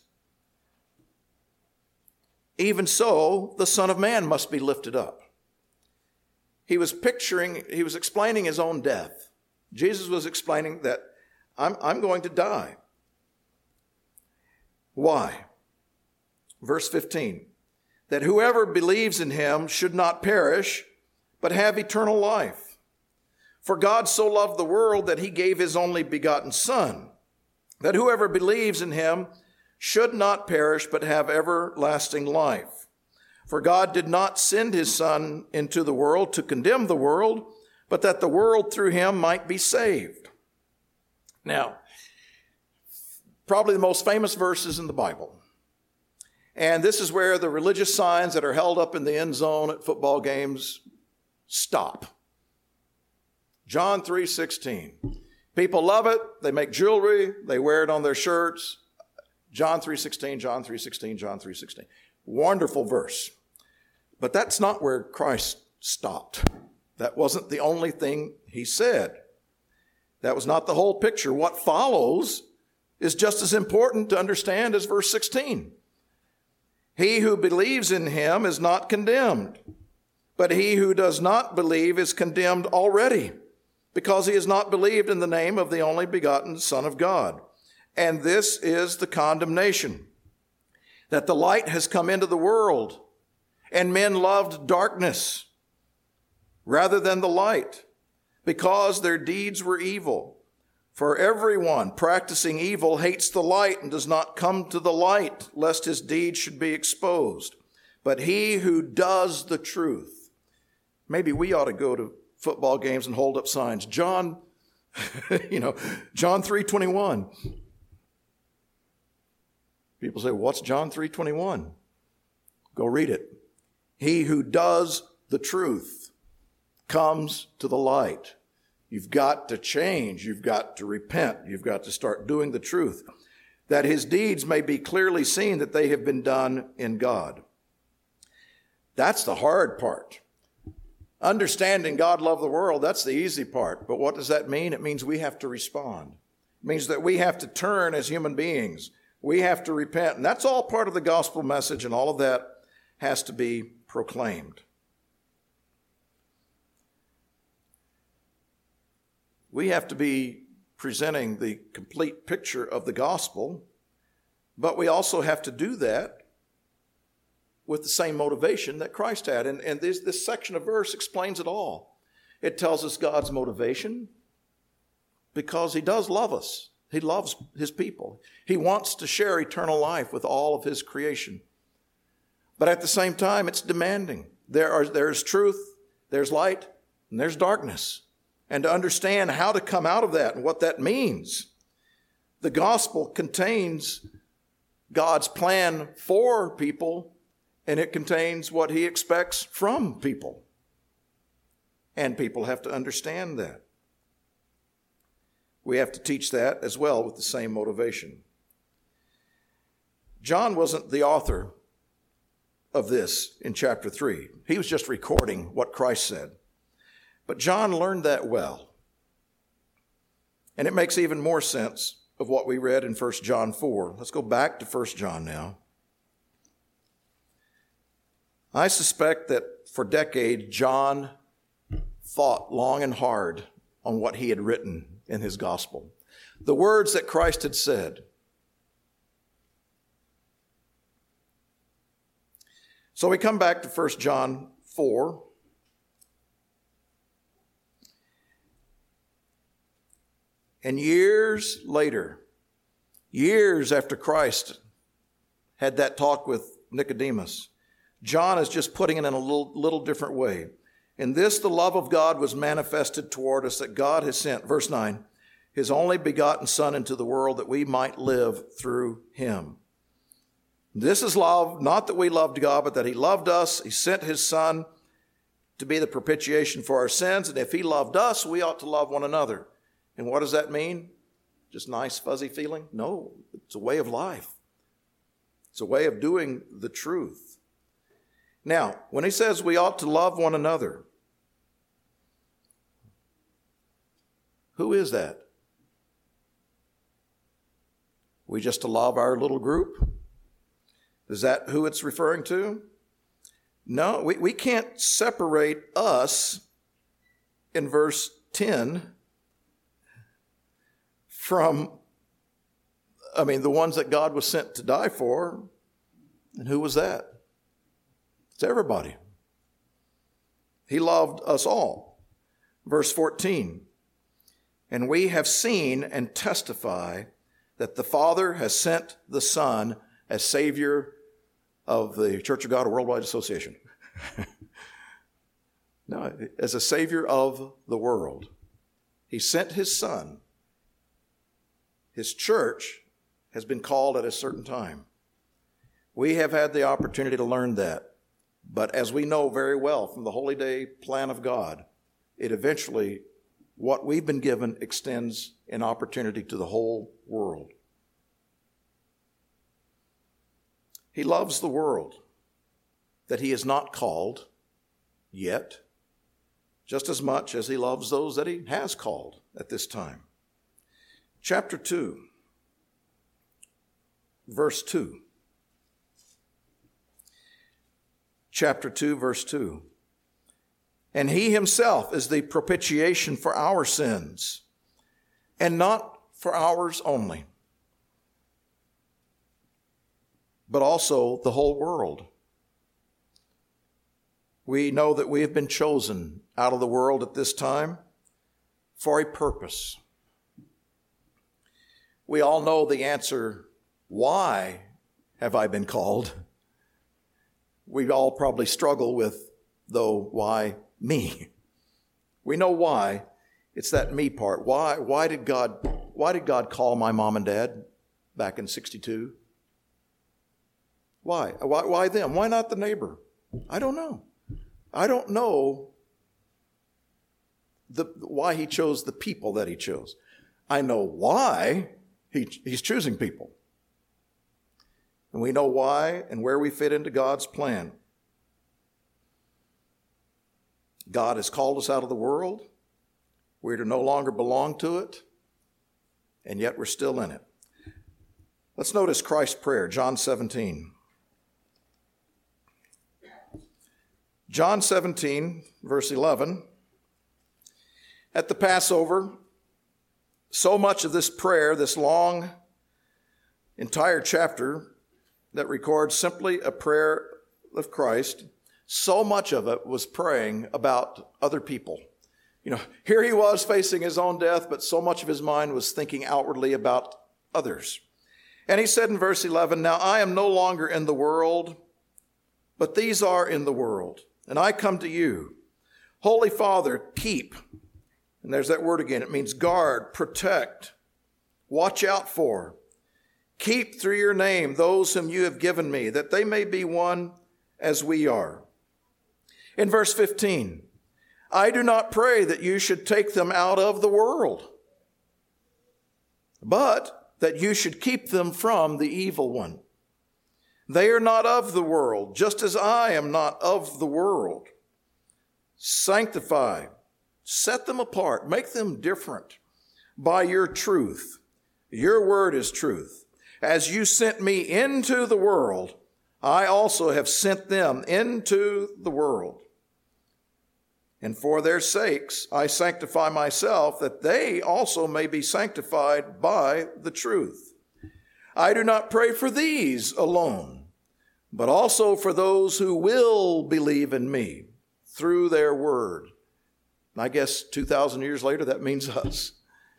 even so the Son of Man must be lifted up." He was explaining his own death. Jesus was explaining that I'm going to die. Why? Verse 15, that whoever believes in him should not perish, but have eternal life. For God so loved the world that he gave his only begotten Son, that whoever believes in him should not perish, but have everlasting life. For God did not send his Son into the world to condemn the world, but that the world through him might be saved. Now, probably the most famous verses in the Bible. And this is where the religious signs that are held up in the end zone at football games stop. John 3:16. People love it. They make jewelry. They wear it on their shirts. John 3:16, John 3:16, John 3:16. Wonderful verse. But that's not where Christ stopped. That wasn't the only thing he said. That was not the whole picture. What follows is just as important to understand as verse 16. He who believes in him is not condemned, but he who does not believe is condemned already, because he has not believed in the name of the only begotten Son of God. And this is the condemnation, that the light has come into the world, and men loved darkness rather than the light, because their deeds were evil. For everyone practicing evil hates the light and does not come to the light, lest his deeds should be exposed. But he who does the truth. Maybe we ought to go to football games and hold up signs. John 3:21. People say, what's John 3:21? Go read it. He who does the truth comes to the light. You've got to change. You've got to repent. You've got to start doing the truth, that his deeds may be clearly seen that they have been done in God. That's the hard part. Understanding God loved the world, that's the easy part. But what does that mean? It means we have to respond. It means that we have to turn as human beings. We have to repent. And that's all part of the gospel message, and all of that has to be proclaimed. We have to be presenting the complete picture of the gospel, but we also have to do that with the same motivation that Christ had. And this section of verse explains it all. It tells us God's motivation because he does love us. He loves his people. He wants to share eternal life with all of his creation. But at the same time, it's demanding. There's truth, there's light, and there's darkness. And to understand how to come out of that and what that means, the gospel contains God's plan for people, and it contains what he expects from people. And people have to understand that. We have to teach that as well with the same motivation. John wasn't the author of this in chapter 3. He was just recording what Christ said. But John learned that well. And it makes even more sense of what we read in 1 John 4. Let's go back to 1 John now. I suspect that for decades, John thought long and hard on what he had written in his gospel. The words that Christ had said. So we come back to 1 John 4. And years later, years after Christ had that talk with Nicodemus, John is just putting it in a little different way. In this, the love of God was manifested toward us, that God has sent, verse 9, his only begotten Son into the world that we might live through him. This is love, not that we loved God, but that he loved us. He sent his Son to be the propitiation for our sins. And if he loved us, we ought to love one another. And what does that mean? Just nice, fuzzy feeling? No, it's a way of life. It's a way of doing the truth. Now, when he says we ought to love one another, who is that? We just to love our little group? Is that who it's referring to? No, we can't separate us in verse 10 from, the ones that God was sent to die for. And who was that? It's everybody. He loved us all. Verse 14, and we have seen and testify that the Father has sent the Son as Savior of the Church of God Worldwide Association. No, as a Savior of the world. He sent his Son. His church has been called at a certain time. We have had the opportunity to learn that. But as we know very well from the Holy Day plan of God, it eventually, what we've been given extends an opportunity to the whole world. He loves the world that he has not called yet, just as much as he loves those that he has called at this time. Chapter 2, verse 2. Chapter 2, verse 2. And he himself is the propitiation for our sins, and not for ours only, but also the whole world. We know that we have been chosen out of the world at this time for a purpose. We all know the answer, why have I been called? We all probably struggle with, though, why me? We know why. It's that me part. Why did God call my mom and dad back in 1962? Why? Why them? Why not the neighbor? I don't know. I don't know why he chose the people that he chose. I know why he's choosing people. And we know why and where we fit into God's plan. God has called us out of the world. We're to no longer belong to it, and yet we're still in it. Let's notice Christ's prayer, John 17. John 17, verse 11. At the Passover, so much of this prayer, this long, entire chapter that records simply a prayer of Christ, so much of it was praying about other people. Here he was facing his own death, but so much of his mind was thinking outwardly about others. And he said in verse 11, now I am no longer in the world, but these are in the world, and I come to you. Holy Father, keep. And there's that word again. It means guard, protect, watch out for. Keep through your name those whom you have given me, that they may be one as we are. In verse 15, I do not pray that you should take them out of the world, but that you should keep them from the evil one. They are not of the world, just as I am not of the world. Sanctify, set them apart, make them different by your truth. Your word is truth. As you sent me into the world, I also have sent them into the world. And for their sakes I sanctify myself, that they also may be sanctified by the truth. I do not pray for these alone, but also for those who will believe in me through their word. I guess 2,000 years later, that means us.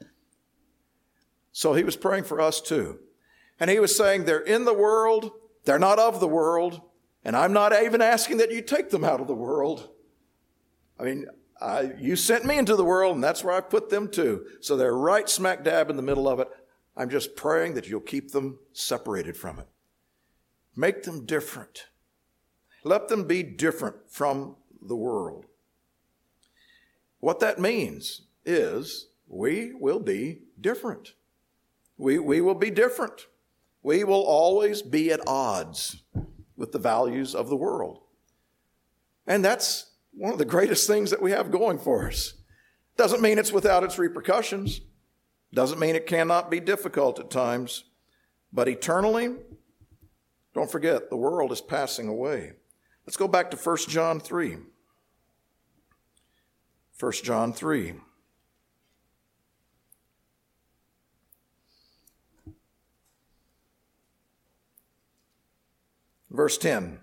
So he was praying for us too. And he was saying, they're in the world, they're not of the world, and I'm not even asking that you take them out of the world. I mean, you sent me into the world, and that's where I put them too. So they're right smack dab in the middle of it. I'm just praying that you'll keep them separated from it. Make them different. Let them be different from the world. What that means is we will be different. We will be different. We will always be at odds with the values of the world. And that's one of the greatest things that we have going for us. Doesn't mean it's without its repercussions. Doesn't mean it cannot be difficult at times. But eternally, don't forget, the world is passing away. Let's go back to 1 John 3. 1 John 3. Verse 10.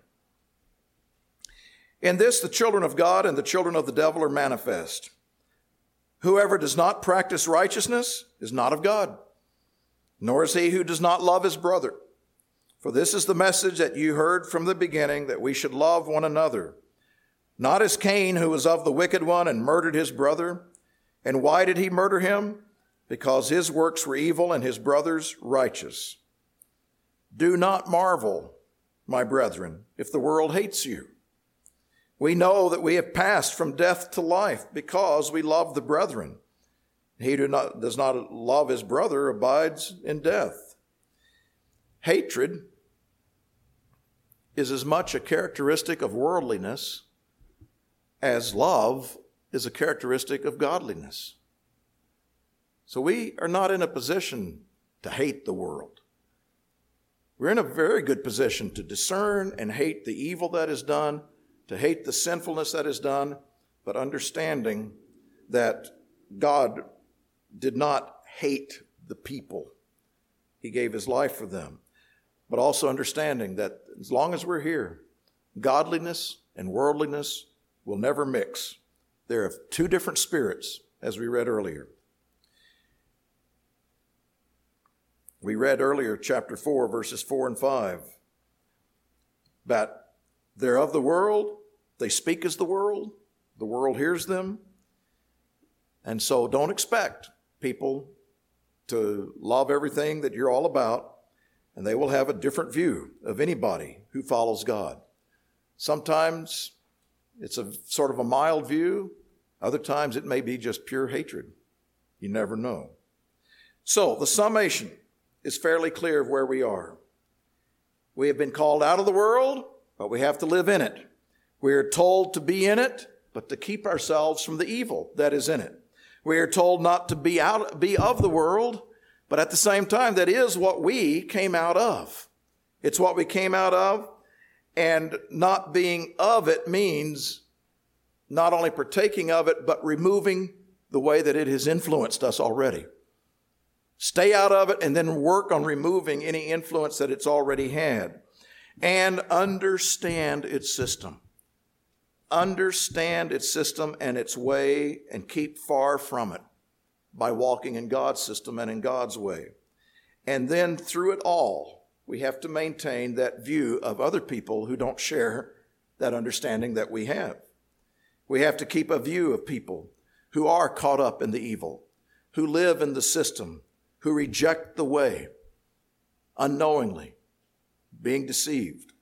In this, the children of God and the children of the devil are manifest. Whoever does not practice righteousness is not of God, nor is he who does not love his brother. For this is the message that you heard from the beginning, that we should love one another. Not as Cain, who was of the wicked one and murdered his brother. And why did he murder him? Because his works were evil and his brother's righteous. Do not marvel, my brethren, if the world hates you. We know that we have passed from death to life because we love the brethren. He who does not love his brother abides in death. Hatred is as much a characteristic of worldliness as love is a characteristic of godliness. So we are not in a position to hate the world. We're in a very good position to discern and hate the evil that is done, to hate the sinfulness that is done, but understanding that God did not hate the people. He gave his life for them. But also understanding that as long as we're here, godliness and worldliness will never mix. There are two different spirits, as we read earlier. We read earlier, chapter 4, verses 4 and 5, that they're of the world, they speak as the world hears them, and so don't expect people to love everything that you're all about, and they will have a different view of anybody who follows God. Sometimes it's a sort of a mild view. Other times it may be just pure hatred. You never know. So the summation is fairly clear of where we are. We have been called out of the world, but we have to live in it. We are told to be in it, but to keep ourselves from the evil that is in it. We are told not to be of the world, but at the same time, that is what we came out of. It's what we came out of, and not being of it means not only partaking of it, but removing the way that it has influenced us already. Stay out of it and then work on removing any influence that it's already had. And understand its system. Understand its system and its way, and keep far from it by walking in God's system and in God's way. And then through it all, we have to maintain that view of other people who don't share that understanding that we have. We have to keep a view of people who are caught up in the evil, who live in the system, who reject the way, unknowingly, being deceived.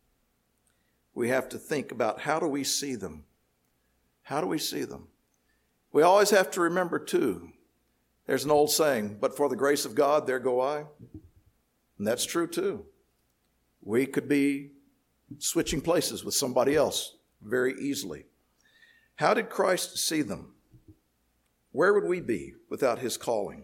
We have to think about, how do we see them? How do we see them? We always have to remember, too, there's an old saying, but for the grace of God, there go I. And that's true, too. We could be switching places with somebody else very easily. How did Christ see them? Where would we be without his calling?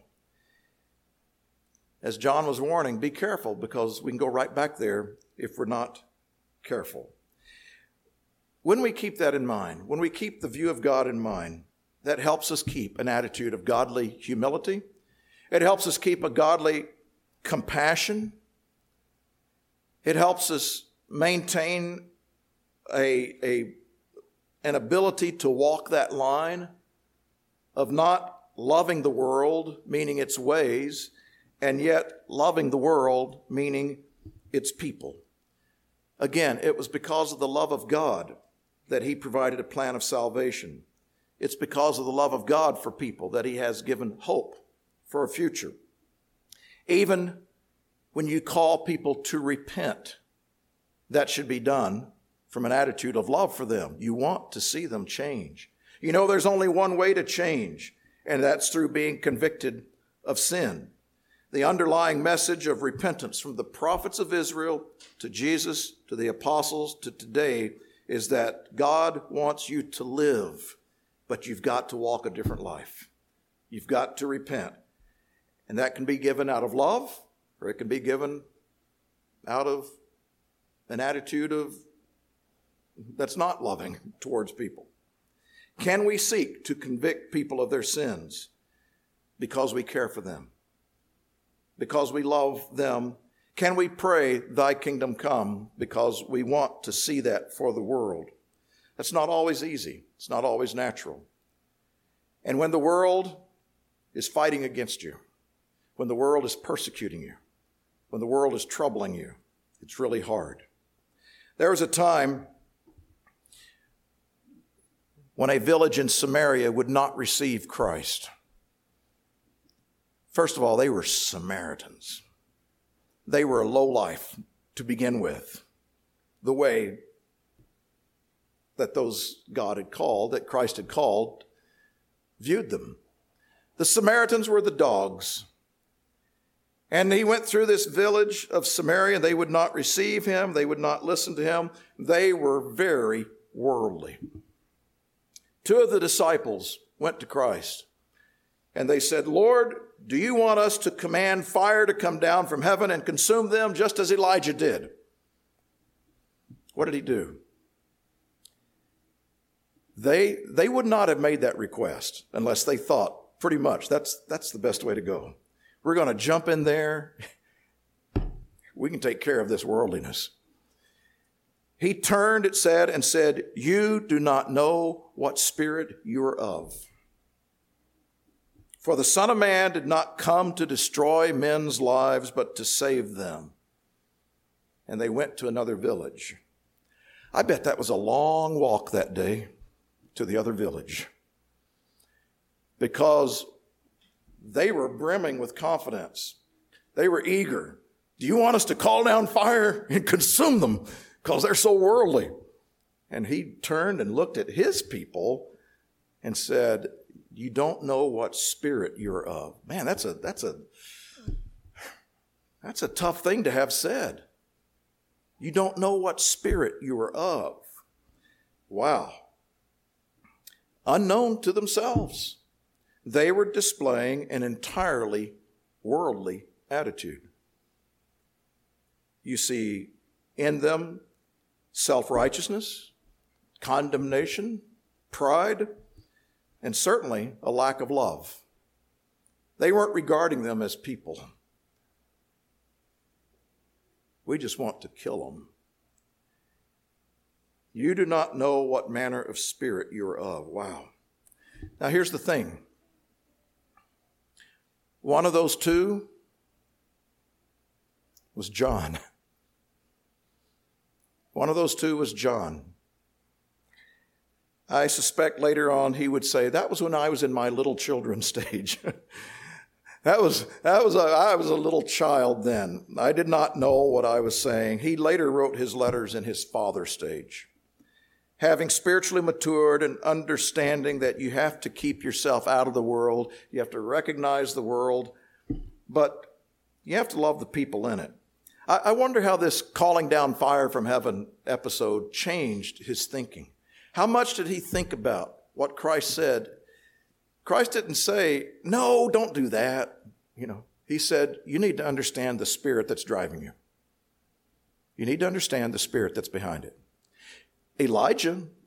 As John was warning, be careful, because we can go right back there if we're not careful. When we keep that in mind, when we keep the view of God in mind, that helps us keep an attitude of godly humility. It helps us keep a godly compassion. It helps us maintain an ability to walk that line of not loving the world, meaning its ways, and yet loving the world, meaning its people. Again, it was because of the love of God that he provided a plan of salvation. It's because of the love of God for people that he has given hope for a future. Even when you call people to repent, that should be done from an attitude of love for them. You want to see them change. You know, there's only one way to change, and that's through being convicted of sin. The underlying message of repentance from the prophets of Israel to Jesus, to the apostles, to today is that God wants you to live, but you've got to walk a different life. You've got to repent. And that can be given out of love, or it can be given out of an attitude that's not loving towards people. Can we seek to convict people of their sins because we care for them? Because we love them? Can we pray, thy kingdom come, because we want to see that for the world? That's not always easy. It's not always natural. And when the world is fighting against you, when the world is persecuting you, when the world is troubling you, it's really hard. There was a time when a village in Samaria would not receive Christ. First of all, they were Samaritans. They were a low life to begin with, the way that those God had called, that Christ had called, viewed them. The Samaritans were the dogs. And he went through this village of Samaria. They would not receive him. They would not listen to him. They were very worldly. Two of the disciples went to Christ, and they said, Lord, do you want us to command fire to come down from heaven and consume them just as Elijah did? What did he do? They would not have made that request unless they thought, pretty much, that's the best way to go. We're going to jump in there. We can take care of this worldliness. He turned, it said, and said, you do not know what spirit you are of. For the Son of Man did not come to destroy men's lives, but to save them. And they went to another village. I bet that was a long walk that day to the other village, because they were brimming with confidence. They were eager. Do you want us to call down fire and consume them because they're so worldly? And he turned and looked at his people and said, you don't know what spirit you're of. Man, that's a tough thing to have said. You don't know what spirit you are of. Wow. Unknown to themselves, they were displaying an entirely worldly attitude. You see in them self-righteousness, condemnation, pride, and certainly a lack of love. They weren't regarding them as people. We just want to kill them. You do not know what manner of spirit you are of. Wow. Now here's the thing. One of those two was John. One of those two was John. I suspect later on he would say, that was when I was in my little children stage. I was a little child then. I did not know what I was saying. He later wrote his letters in his father stage. Having spiritually matured and understanding that you have to keep yourself out of the world, you have to recognize the world, but you have to love the people in it. I wonder how this calling down fire from heaven episode changed his thinking. How much did he think about what Christ said? Christ didn't say, no, don't do that. He said, you need to understand the spirit that's driving you. You need to understand the spirit that's behind it. Elijah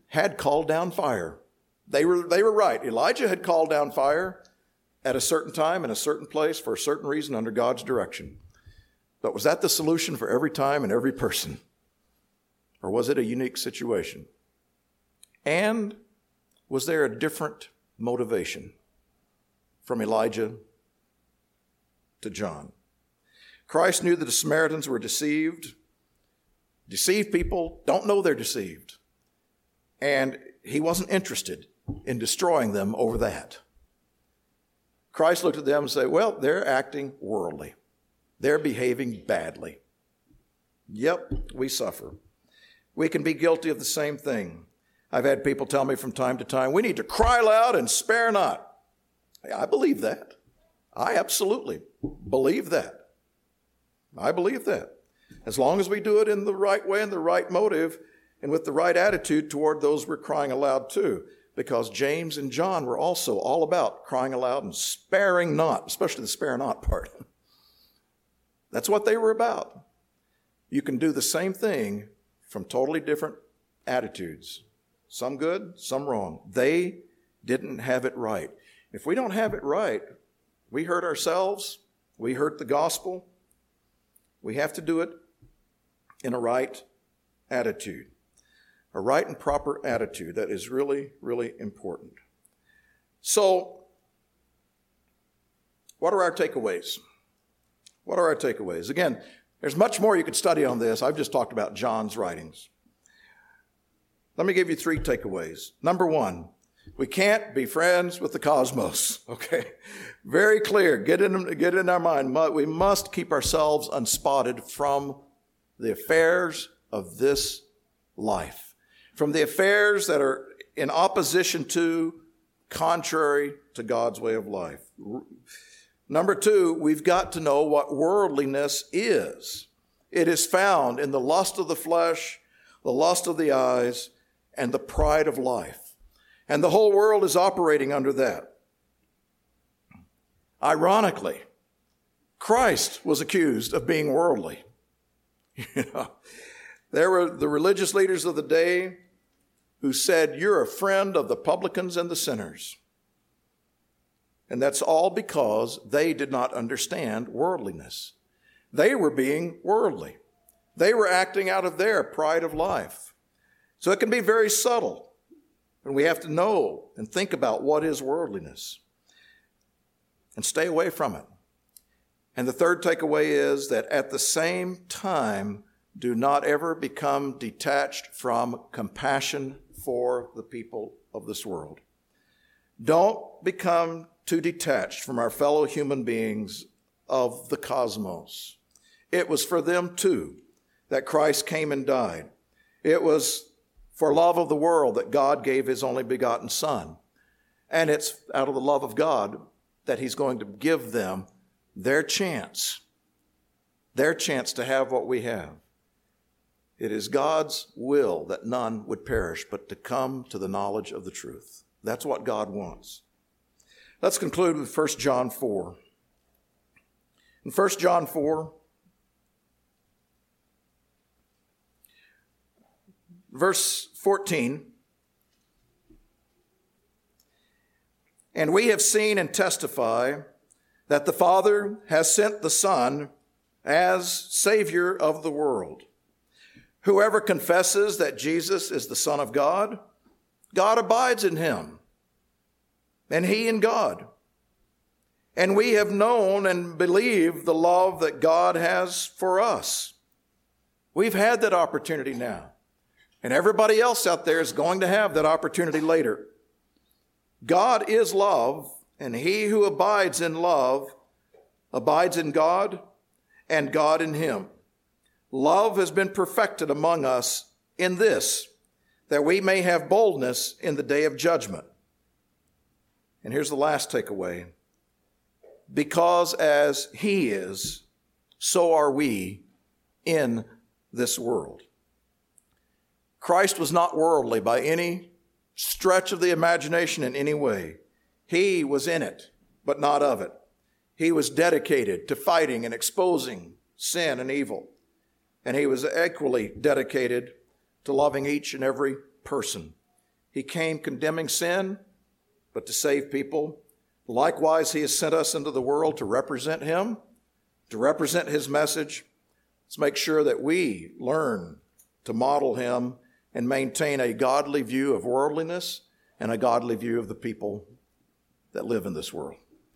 had called down fire. They were right. Elijah had called down fire at a certain time in a certain place for a certain reason under God's direction. But was that the solution for every time and every person? Or was it a unique situation? And was there a different motivation from Elijah to John? Christ knew that the Samaritans were deceived. Deceived people don't know they're deceived. And he wasn't interested in destroying them over that. Christ looked at them and said, well, they're acting worldly. They're behaving badly. Yep, we suffer. We can be guilty of the same thing. I've had people tell me from time to time, we need to cry loud and spare not. I believe that. I absolutely believe that. I believe that. As long as we do it in the right way and the right motive and with the right attitude toward those we're crying aloud to. Because James and John were also all about crying aloud and sparing not, especially the spare not part. That's what they were about. You can do the same thing from totally different attitudes. Some good, some wrong. They didn't have it right. If we don't have it right, we hurt ourselves, we hurt the gospel. We have to do it in a right attitude. A right and proper attitude. That is really, really important. So, what are our takeaways? What are our takeaways? Again, there's much more you could study on this. I've just talked about John's writings. Let me give you 3 takeaways. Number 1, we can't be friends with the cosmos. Okay? Very clear. Get in our mind. We must keep ourselves unspotted from the affairs of this life. From the affairs that are in opposition to, contrary to God's way of life. Number 2, we've got to know what worldliness is. It is found in the lust of the flesh, the lust of the eyes, and the pride of life. And the whole world is operating under that. Ironically, Christ was accused of being worldly. There were the religious leaders of the day who said, you're a friend of the publicans and the sinners. And that's all because they did not understand worldliness. They were being worldly. They were acting out of their pride of life. So it can be very subtle. And we have to know and think about what is worldliness and stay away from it. And the third takeaway is that at the same time, do not ever become detached from compassion for the people of this world. Don't become too detached from our fellow human beings of the cosmos. It was for them too that Christ came and died. It was for love of the world that God gave his only begotten Son. And it's out of the love of God that he's going to give them their chance to have what we have. It is God's will that none would perish, but to come to the knowledge of the truth. That's what God wants. Let's conclude with 1 John 4. In 1 John 4, verse 14, and we have seen and testify that the Father has sent the Son as Savior of the world. Whoever confesses that Jesus is the Son of God, God abides in him, and he in God. And we have known and believed the love that God has for us. We've had that opportunity now. And everybody else out there is going to have that opportunity later. God is love, and he who abides in love abides in God, and God in him. Love has been perfected among us in this, that we may have boldness in the day of judgment. And here's the last takeaway. Because as he is, so are we in this world. Christ was not worldly by any stretch of the imagination in any way. He was in it, but not of it. He was dedicated to fighting and exposing sin and evil. And he was equally dedicated to loving each and every person. He came condemning sin, but to save people. Likewise, he has sent us into the world to represent him, to represent his message. Let's make sure that we learn to model him and maintain a godly view of worldliness and a godly view of the people that live in this world.